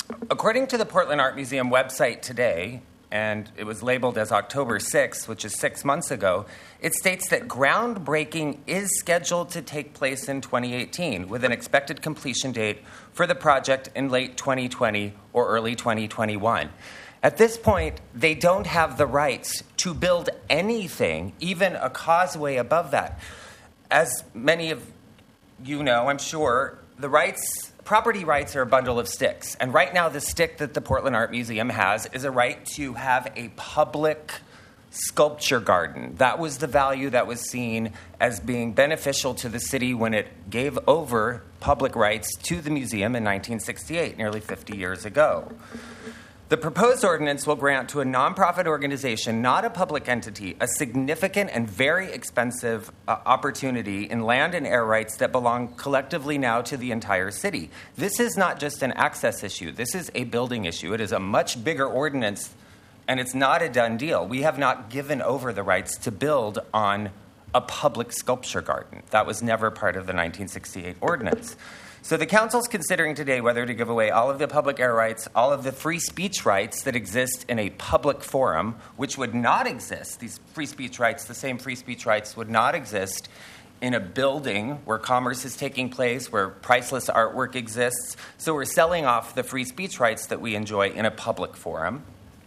[SPEAKER 19] according to the Portland Art Museum website today, and it was labeled as October sixth, which is six months ago, it states that groundbreaking is scheduled to take place in twenty eighteen, with an expected completion date for the project in late twenty twenty or early twenty twenty-one. At this point, they don't have the rights to build anything, even a causeway above that. As many of you know, I'm sure, the rights, property rights are a bundle of sticks. And right now, the stick that the Portland Art Museum has is a right to have a public sculpture garden. That was the value that was seen as being beneficial to the city when it gave over public rights to the museum in nineteen sixty-eight, nearly fifty years ago. The proposed ordinance will grant to a nonprofit organization, not a public entity, a significant and very expensive uh, opportunity in land and air rights that belong collectively now to the entire city. This is not just an access issue. This is a building issue. It is a much bigger ordinance, and it's not a done deal. We have not given over the rights to build on a public sculpture garden. That was never part of the nineteen sixty-eight ordinance. So the council's considering today whether to give away all of the public air rights, all of the free speech rights that exist in a public forum, which would not exist. These free speech rights, the same free speech rights, would not exist in a building where commerce is taking place, where priceless artwork exists. So we're selling off the free speech rights that we enjoy in a public forum.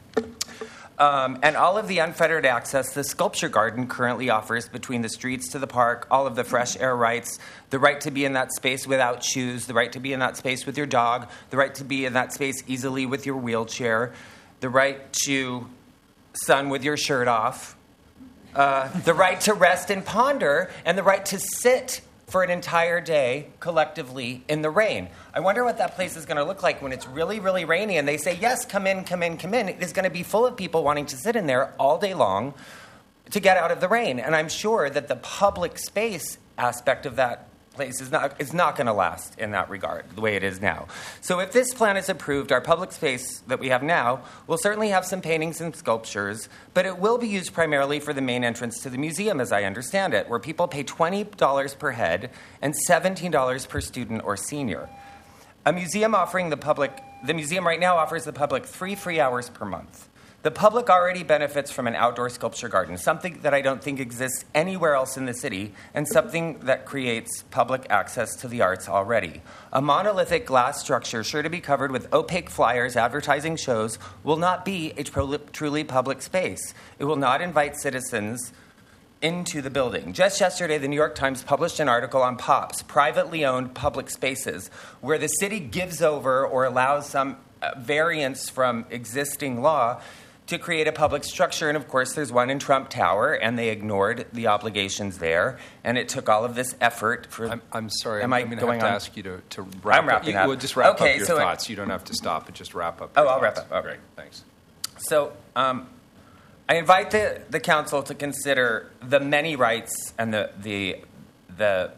[SPEAKER 19] Um, and all of the unfettered access the sculpture garden currently offers between the streets to the park, all of the fresh air rights, the right to be in that space without shoes, the right to be in that space with your dog, the right to be in that space easily with your wheelchair, the right to sun with your shirt off, uh, the right to rest and ponder, and the right to sit for an entire day collectively in the rain. I wonder what that place is going to look like when it's really, really rainy and they say, yes, come in, come in, come in. It is going to be full of people wanting to sit in there all day long to get out of the rain. And I'm sure that the public space aspect of that place is not, is not going to last in that regard, the way it is now. So if this plan is approved, our public space that we have now will certainly have some paintings and sculptures, but it will be used primarily for the main entrance to the museum, as I understand it, where people pay twenty dollars per head and seventeen dollars per student or senior. A museum offering the public, the museum right now offers the public three free hours per month. The public already benefits from an outdoor sculpture garden, something that I don't think exists anywhere else in the city, and something that creates public access to the arts already. A monolithic glass structure sure to be covered with opaque flyers advertising shows will not be a truly public space. It will not invite citizens into the building. Just yesterday, the New York Times published an article on POPs, privately owned public spaces, where the city gives over or allows some variance from existing law to create a public structure. And of course, there's one in Trump Tower, and they ignored the obligations there. And it took all of this effort for.
[SPEAKER 2] I'm, I'm sorry.
[SPEAKER 19] Am
[SPEAKER 2] I'm,
[SPEAKER 19] I
[SPEAKER 2] I'm going
[SPEAKER 19] going
[SPEAKER 2] to have
[SPEAKER 19] on?
[SPEAKER 2] to ask you to, to wrap
[SPEAKER 19] I'm wrapping
[SPEAKER 2] up.
[SPEAKER 19] up.
[SPEAKER 2] We'll just wrap
[SPEAKER 19] okay,
[SPEAKER 2] up your
[SPEAKER 19] so
[SPEAKER 2] thoughts.
[SPEAKER 19] It,
[SPEAKER 2] you don't have to stop, but just wrap up.
[SPEAKER 19] Oh,
[SPEAKER 2] your
[SPEAKER 19] I'll
[SPEAKER 2] thoughts.
[SPEAKER 19] wrap up. Okay.
[SPEAKER 2] Great. Thanks.
[SPEAKER 19] So um, I invite the, the council to consider the many rights and the the the.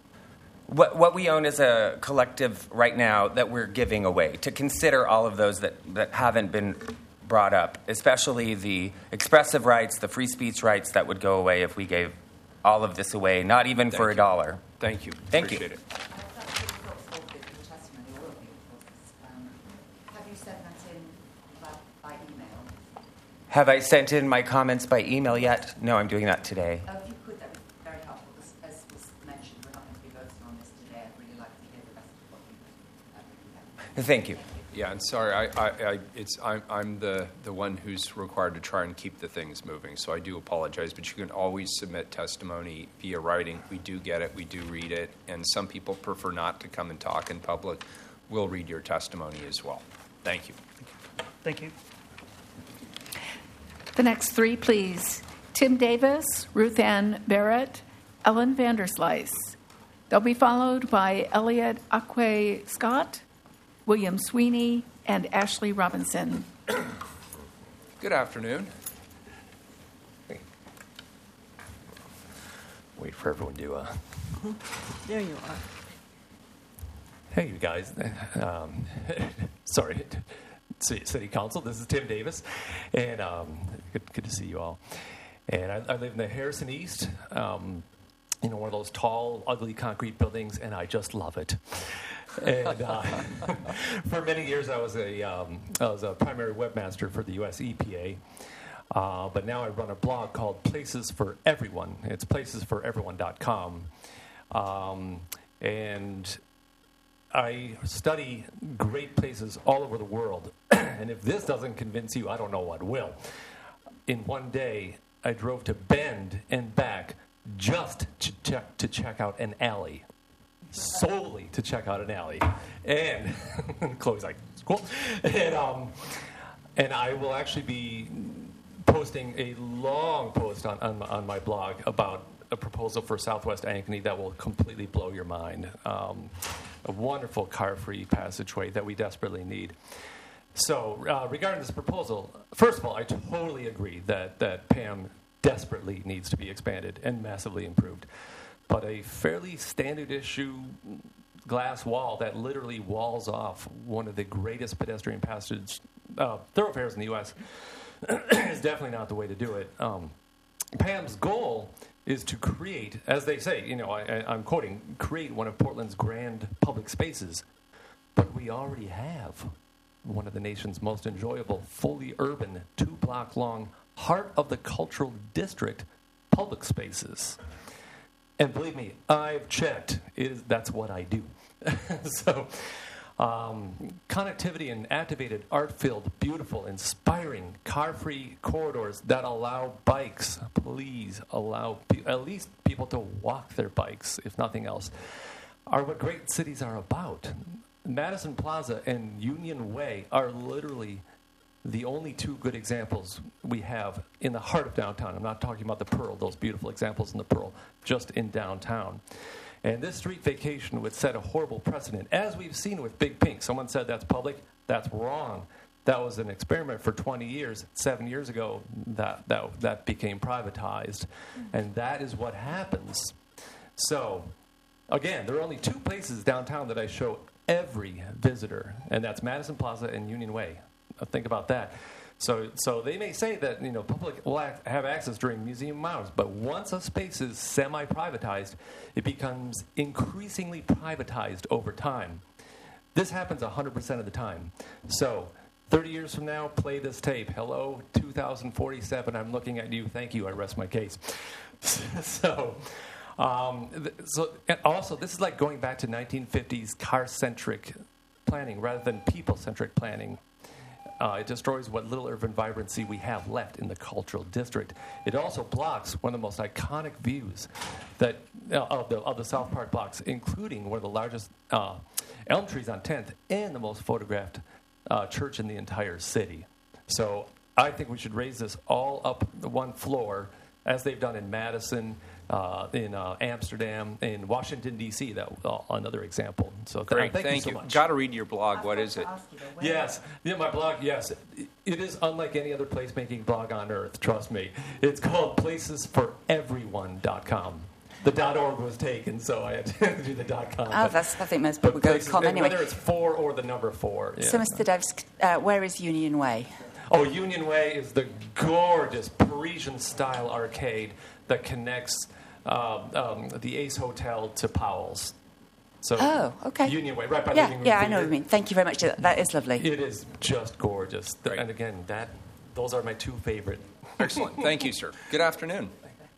[SPEAKER 19] What, what we own as a collective right now that we're giving away, to consider all of those that, that haven't been brought up, especially the expressive rights, the free speech rights that would go away if we gave all of this away, not even
[SPEAKER 2] Thank
[SPEAKER 19] for a
[SPEAKER 2] you.
[SPEAKER 19] dollar.
[SPEAKER 2] Thank you.
[SPEAKER 19] Thank
[SPEAKER 2] Appreciate
[SPEAKER 19] you.
[SPEAKER 2] it.
[SPEAKER 20] Have you sent that in by email?
[SPEAKER 19] Have I sent in my comments by email yet? No, I'm doing that today.
[SPEAKER 20] Uh, if you could, that would be very helpful. As, as was mentioned, we're not going to be voting on this today. I'd really like to hear the rest of what you have.
[SPEAKER 19] Thank you.
[SPEAKER 2] Yeah, and sorry, I, I, I, it's, I'm, I'm the, the one who's required to try and keep the things moving, so I do apologize, but you can always submit testimony via writing. We do get it, we do read it, and some people prefer not to come and talk in public. We'll read your testimony as well. Thank you.
[SPEAKER 4] Thank you. The next three, please. Tim Davis, Ruth Ann Barrett, Ellen Vanderslice. They'll be followed by Elliot Akwe Scott, William Sweeney, and Ashley Robinson.
[SPEAKER 2] Good afternoon.
[SPEAKER 21] Wait for everyone to. Uh...
[SPEAKER 20] There you are.
[SPEAKER 21] Hey, you guys. Um, sorry, City Council. This is Tim Davis, and um, good, good to see you all. And I, I live in the Harrison East. Um, you know, one of those tall, ugly concrete buildings, and I just love it. And uh, for many years, I was a um, I was a primary webmaster for the U S E P A. Uh, but now I run a blog called Places for Everyone. It's places for everyone dot com. Um, and I study great places all over the world. And if this doesn't convince you, I don't know what will. In one day, I drove to Bend and back just to check, to check out an alley. Solely to check out an alley. And Chloe's like, cool. And, um, and I will actually be posting a long post on, on, on my blog about a proposal for Southwest Ankeny that will completely blow your mind. Um, a wonderful car-free passageway that we desperately need. So uh, regarding this proposal, first of all, I totally agree that, that P A M desperately needs to be expanded and massively improved. But a fairly standard issue glass wall that literally walls off one of the greatest pedestrian passage uh, thoroughfares in the U S is definitely not the way to do it. Um, P A M's goal is to create, as they say, you know, I, I, I'm quoting, create one of Portland's grand public spaces. But we already have one of the nation's most enjoyable, fully urban, two-block-long, heart of the cultural district public spaces. And believe me, I've checked. It is, that's what I do. so, um, connectivity and activated, art-filled, beautiful, inspiring, car-free corridors that allow bikes, please allow pe- at least people to walk their bikes, if nothing else, are what great cities are about. Madison Plaza and Union Way are literally the only two good examples we have in the heart of downtown. I'm not talking about the Pearl, those beautiful examples in the Pearl, just in downtown. And this street vacation would set a horrible precedent, as we've seen with Big Pink. Someone said that's public. That's wrong. That was an experiment for twenty years. Seven years ago, that, that, that became privatized. And that is what happens. So, again, there are only two places downtown that I show every visitor, and that's Madison Plaza and Union Way. Think about that. So, so they may say that, you know, public will act, have access during museum hours, but once a space is semi-privatized, it becomes increasingly privatized over time. This happens one hundred percent of the time. So, thirty years from now, play this tape. Hello, two thousand forty-seven. I'm looking at you. Thank you. I rest my case. so. Um, th- so and also, this is like going back to nineteen fifties car-centric planning rather than people-centric planning. Uh, it destroys what little urban vibrancy we have left in the cultural district. It also blocks one of the most iconic views that uh, of, the, of the South Park blocks, including one of the largest uh, elm trees on tenth and the most photographed uh, church in the entire city. So I think we should raise this all up the one floor, as they've done in Madison, uh, in uh, Amsterdam, in Washington, D C That uh, another example. So th-
[SPEAKER 2] Great,
[SPEAKER 21] thank,
[SPEAKER 2] thank
[SPEAKER 21] you
[SPEAKER 2] you.
[SPEAKER 21] so much.
[SPEAKER 2] Got to read your blog. What is it?
[SPEAKER 21] Yes, yeah, my blog, yes. It is unlike any other placemaking blog on earth, trust me. It's called places for everyone dot com. The .org was taken, so I had to do the .com.
[SPEAKER 20] Oh,
[SPEAKER 21] but,
[SPEAKER 20] that's, I think most people go
[SPEAKER 21] places,
[SPEAKER 20] with .com anyway.
[SPEAKER 21] Whether it's four or the number four. Yeah.
[SPEAKER 20] So, Mister Devs, uh, where is Union Way?
[SPEAKER 21] Oh, Union Way is the gorgeous Parisian-style arcade that connects uh, um, the Ace Hotel to Powell's. So
[SPEAKER 20] oh, okay.
[SPEAKER 21] Union Way, right by
[SPEAKER 20] yeah,
[SPEAKER 21] the Living
[SPEAKER 20] Yeah,
[SPEAKER 21] Room
[SPEAKER 20] I know what you
[SPEAKER 21] Theater.
[SPEAKER 20] mean. Thank you very much. That is lovely.
[SPEAKER 21] It is just gorgeous. Right. And again, that those are my two favorite.
[SPEAKER 2] Excellent. Thank you, sir. Good afternoon.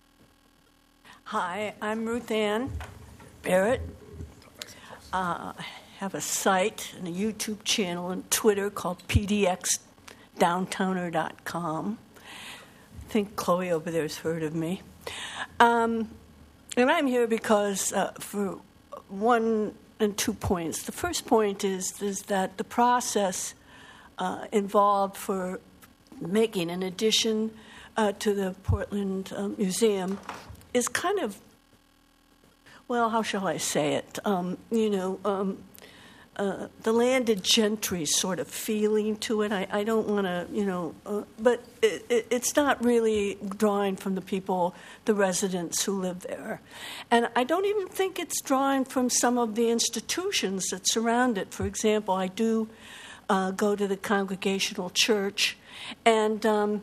[SPEAKER 1] Hi, I'm Ruth Ann Barrett. Uh, I have a site and a YouTube channel and Twitter called P D X downtowner dot com. I think Chloe over there has heard of me. Um, and I'm here because uh, for one and two points. The first point is, is that the process uh, involved for making an addition uh, to the Portland uh, Museum is kind of, well, how shall I say it? Um, you know, um, uh, the landed gentry sort of feeling to it. I, I don't want to, you know, uh, but it, it, it's not really drawing from the people, the residents who live there. And I don't even think it's drawing from some of the institutions that surround it. For example, I do uh, go to the Congregational Church, and, um,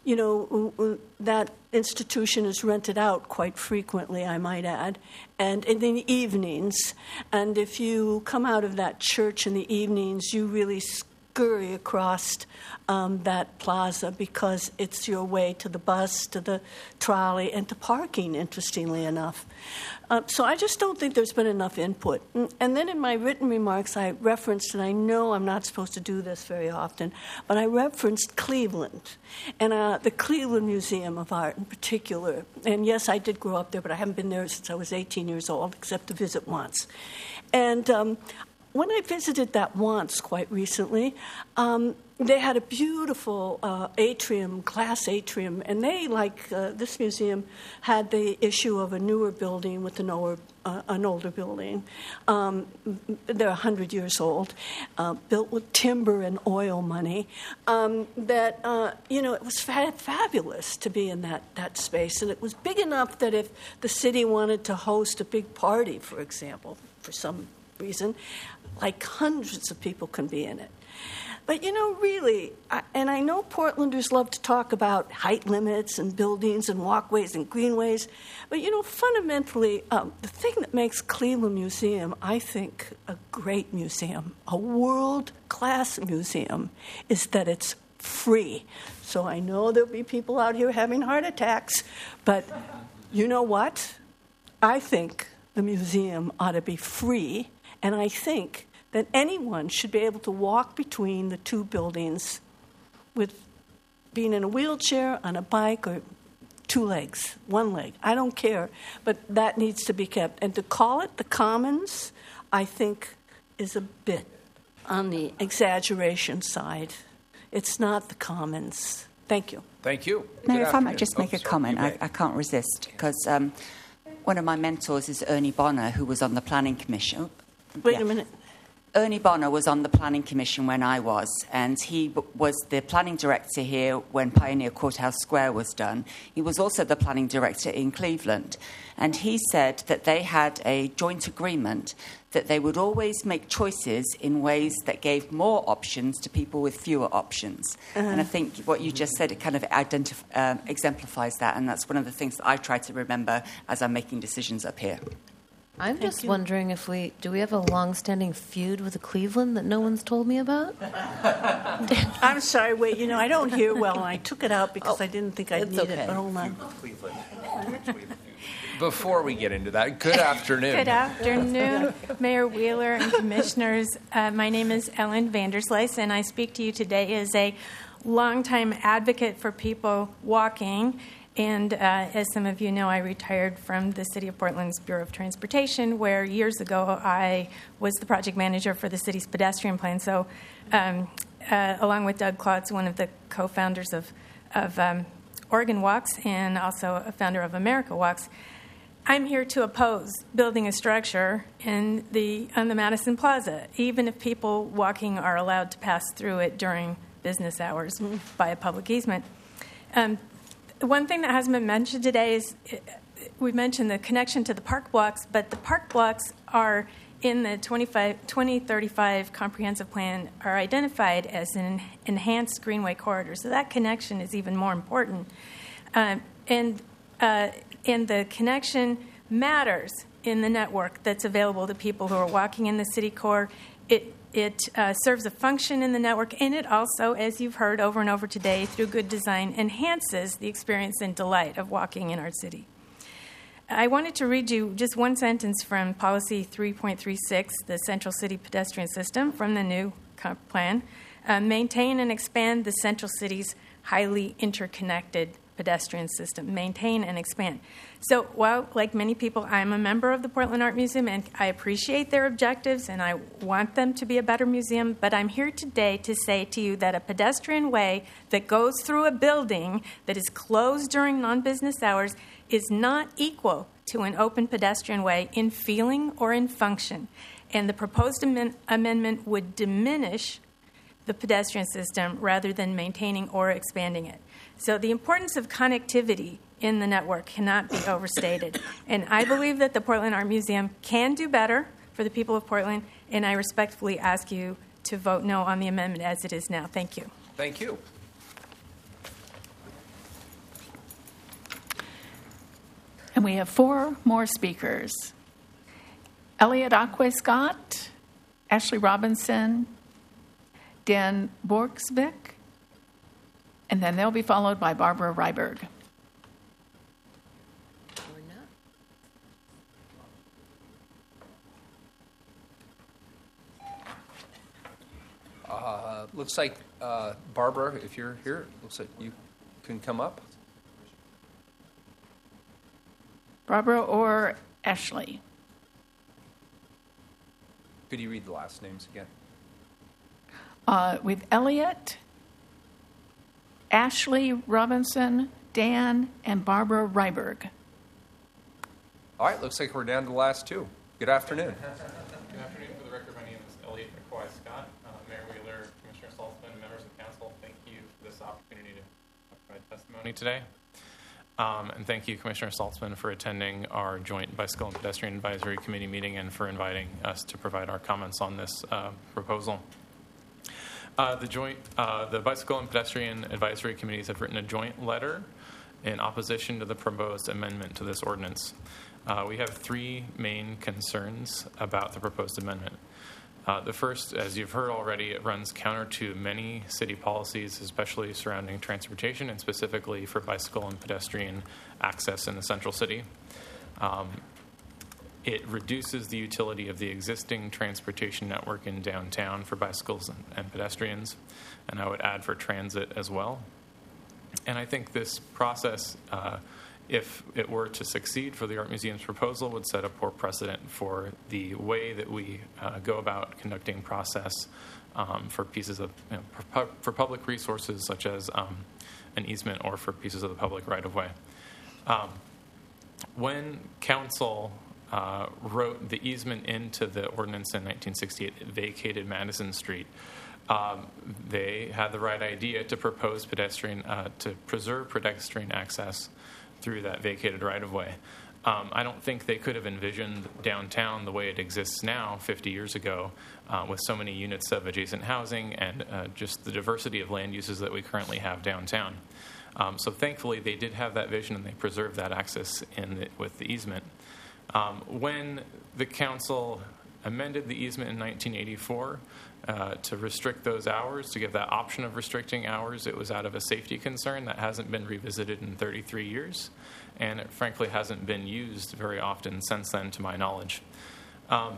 [SPEAKER 1] you know, that institution is rented out quite frequently, I might add, and in the evenings. And if you come out of that church in the evenings, you really scurry across um, that plaza because it's your way to the bus, to the trolley, and to parking, interestingly enough. Uh, so I just don't think there's been enough input. And then in my written remarks, I referenced, and I know I'm not supposed to do this very often, but I referenced Cleveland and uh, the Cleveland Museum of Art in particular. And yes, I did grow up there, but I haven't been there since I was eighteen years old, except to visit once. And um, when I visited that once quite recently, um, they had a beautiful uh, atrium, glass atrium, and they, like uh, this museum, had the issue of a newer building with an older, uh, an older building. Um, they're one hundred years old, uh, built with timber and oil money. Um, that, uh, you know, it was fa- fabulous to be in that, that space, and it was big enough that if the city wanted to host a big party, for example, for some reason, like hundreds of people can be in it. But, you know, really, I, and I know Portlanders love to talk about height limits and buildings and walkways and greenways, but, you know, fundamentally, um, the thing that makes Cleveland Museum, I think, a great museum, a world-class museum, is that it's free. So I know there'll be people out here having heart attacks, but you know what? I think the museum ought to be free, and I think that anyone should be able to walk between the two buildings with being in a wheelchair, on a bike, or two legs, one leg. I don't care, but that needs to be kept. And to call it the Commons, I think, is a bit on the exaggeration side. It's not the Commons. Thank you.
[SPEAKER 2] Thank you.
[SPEAKER 3] Mayor,
[SPEAKER 2] Good
[SPEAKER 3] if I
[SPEAKER 2] afternoon.
[SPEAKER 3] might just make
[SPEAKER 2] Oh,
[SPEAKER 3] a
[SPEAKER 2] sorry,
[SPEAKER 3] comment,
[SPEAKER 2] you
[SPEAKER 3] I,
[SPEAKER 2] may.
[SPEAKER 3] I can't resist, because um, one of my mentors is Ernie Bonner, who was on the Planning Commission.
[SPEAKER 1] Wait
[SPEAKER 3] Yeah.
[SPEAKER 1] a minute.
[SPEAKER 3] Ernie Bonner was on the Planning Commission when I was, and he w- was the planning director here when Pioneer Courthouse Square was done. He was also the planning director in Cleveland. And he said that they had a joint agreement that they would always make choices in ways that gave more options to people with fewer options.
[SPEAKER 1] Uh-huh.
[SPEAKER 3] And I think what you just said, it kind of identif- um, exemplifies that, and that's one of the things that I try to remember as I'm making decisions up here.
[SPEAKER 22] I'm
[SPEAKER 1] Thank
[SPEAKER 22] just
[SPEAKER 1] you.
[SPEAKER 22] wondering if we do we have a long-standing feud with Cleveland that no one's told me about?
[SPEAKER 1] I'm sorry, wait, you know, I don't hear well, and I took it out because
[SPEAKER 22] Oh,
[SPEAKER 1] I didn't think I'd
[SPEAKER 22] it's
[SPEAKER 1] need
[SPEAKER 22] okay.
[SPEAKER 1] it, but hold on.
[SPEAKER 2] Cleveland. Before we get into that, good afternoon.
[SPEAKER 23] Good afternoon, Mayor Wheeler and commissioners. Uh, my name is Ellen Vanderslice, and I speak to you today as a longtime advocate for people walking. And uh, as some of you know, I retired from the City of Portland's Bureau of Transportation, where years ago I was the project manager for the city's pedestrian plan. So, um, uh, along with Doug Klotz, one of the co-founders of, of um, Oregon Walks and also a founder of America Walks, I'm here to oppose building a structure in the on the Madison Plaza, even if people walking are allowed to pass through it during business hours mm-hmm. by a public easement. Um, one thing that hasn't been mentioned today is uh, we mentioned the connection to the park blocks, but the park blocks are in the twenty thirty-five comprehensive plan are identified as an enhanced greenway corridor. So that connection is even more important. Uh, and uh, and the connection matters in the network that's available to people who are walking in the city core. It it uh, serves a function in the network, and it also, as you've heard over and over today, through good design, enhances the experience and delight of walking in our city. I wanted to read you just one sentence from Policy three point three six, the Central City Pedestrian System, from the new comp plan. Uh, maintain and expand the Central City's highly interconnected pedestrian system. Maintain and expand. So while, like many people, I'm a member of the Portland Art Museum, and I appreciate their objectives, and I want them to be a better museum, but I'm here today to say to you that a pedestrian way that goes through a building that is closed during non-business hours is not equal to an open pedestrian way in feeling or in function. And the proposed am- amendment would diminish the pedestrian system rather than maintaining or expanding it. So the importance of connectivity in the network cannot be overstated. And I believe that the Portland Art Museum can do better for the people of Portland, and I respectfully ask you to vote no on the amendment as it is now. Thank you.
[SPEAKER 2] Thank you.
[SPEAKER 4] And we have four more speakers. Elliot Aquay-Scott, Ashley Robinson, Dan Borgsvik, and then they'll be followed by Barbara Ryberg.
[SPEAKER 2] Uh, looks like uh, Barbara, if you're here, looks like you can come up.
[SPEAKER 4] Barbara or Ashley?
[SPEAKER 2] Could you read the last names again?
[SPEAKER 4] Uh, with Elliot, Ashley Robinson, Dan, and Barbara Ryberg.
[SPEAKER 2] All right, looks like we're down to the last two. Good afternoon.
[SPEAKER 5] Good afternoon. For the record, my name is Elliot Aquay-Scott. Uh, Mayor Wheeler, Commissioner Saltzman, members of council, thank you for this opportunity to provide testimony today. Um, and thank you, Commissioner Saltzman, for attending our joint Bicycle and Pedestrian Advisory Committee meeting and for inviting us to provide our comments on this uh, proposal. Uh, the joint, uh, the Bicycle and Pedestrian Advisory Committees have written a joint letter in opposition to the proposed amendment to this ordinance. Uh, we have three main concerns about the proposed amendment. Uh, the first, as you've heard already, it runs counter to many city policies, especially surrounding transportation and specifically for bicycle and pedestrian access in the central city. Um, it reduces the utility of the existing transportation network in downtown for bicycles and, and pedestrians, and I would add for transit as well. And I think this process, uh, if it were to succeed for the Art Museum's proposal, would set a poor precedent for the way that we uh, go about conducting process um, for pieces of, you know, for, for public resources such as um, an easement or for pieces of the public right-of-way. Um, when council uh, wrote the easement into the ordinance in nineteen sixty-eight, it vacated Madison Street. Um, they had the right idea to propose pedestrian, uh, to preserve pedestrian access through that vacated right-of-way. Um, I don't think they could have envisioned downtown the way it exists now fifty years ago uh, with so many units of adjacent housing and uh, just the diversity of land uses that we currently have downtown. Um, so thankfully, they did have that vision and they preserved that access in the, with the easement. Um, when the council amended the easement in nineteen eighty-four uh, to restrict those hours, to give that option of restricting hours, it was out of a safety concern that hasn't been revisited in thirty-three years, and it frankly hasn't been used very often since then, to my knowledge. Um,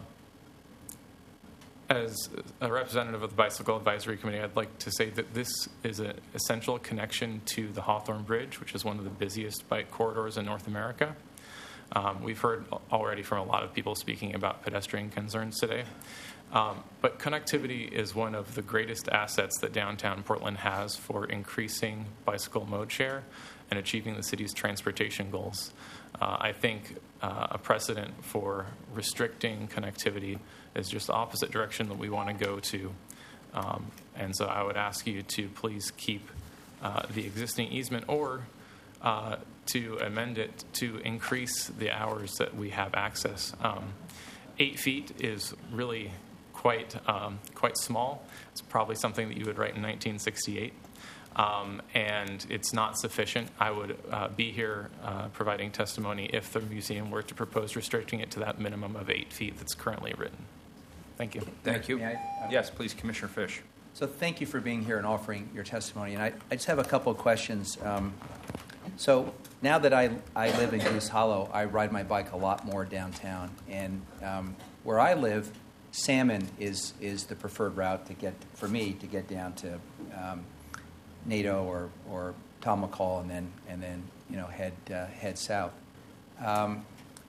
[SPEAKER 5] as a representative of the Bicycle Advisory Committee, I'd like to say that this is an essential connection to the Hawthorne Bridge, which is one of the busiest bike corridors in North America. Um, we've heard already from a lot of people speaking about pedestrian concerns today. Um, but connectivity is one of the greatest assets that downtown Portland has for increasing bicycle mode share and achieving the city's transportation goals. Uh, I think uh, a precedent for restricting connectivity is just the opposite direction that we want to go to. Um, and so I would ask you to please keep uh, the existing easement or uh, to amend it to increase the hours that we have access. Um, eight feet is really quite um, quite small. It's probably something that you would write in nineteen sixty-eight. Um, and it's not sufficient. I would uh, be here uh, providing testimony if the museum were to propose restricting it to that minimum of eight feet that's currently written. Thank you.
[SPEAKER 2] Thank you.
[SPEAKER 7] May I, um,
[SPEAKER 2] yes, please, Commissioner Fish.
[SPEAKER 7] So thank you for being here and offering your testimony. And I, I just have a couple of questions. Um, so now that I, I live in Goose Hollow, I ride my bike a lot more downtown. And um, where I live, Salmon is, is the preferred route to get, for me, to get down to um, NATO or, or Tom McCall and then, and then you know, head, uh, head south. Um,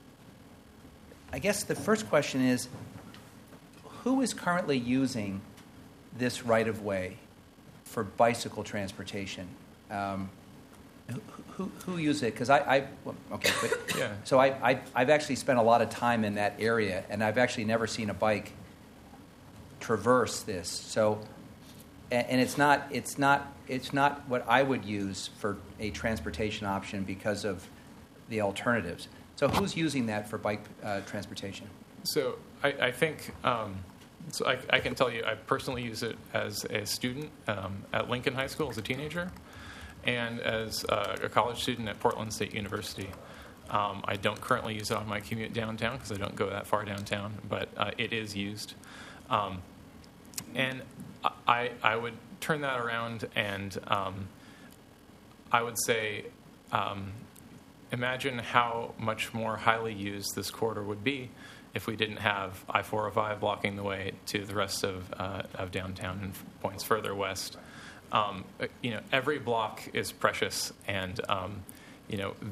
[SPEAKER 7] I guess the first question is, who is currently using this right-of-way for bicycle transportation? Um, who, who, who uses it? Because I, I well, okay, but,
[SPEAKER 2] yeah.
[SPEAKER 7] So I, I, I've actually spent a lot of time in that area, and I've actually never seen a bike traverse this. So, and, and it's not, it's not, it's not what I would use for a transportation option because of the alternatives. So, who's using that for bike uh, transportation?
[SPEAKER 5] So, I, I think. Um, So I, I can tell you, I personally use it as a student um, at Lincoln High School as a teenager, and as uh, a college student at Portland State University. Um, I don't currently use it on my commute downtown because I don't go that far downtown, but uh, it is used. Um, and I, I would turn that around and um, I would say, um, imagine how much more highly used this corridor would be if we didn't have I four oh five blocking the way to the rest of, uh, of downtown and points further west. Um, you know, every block is precious, and um, you know,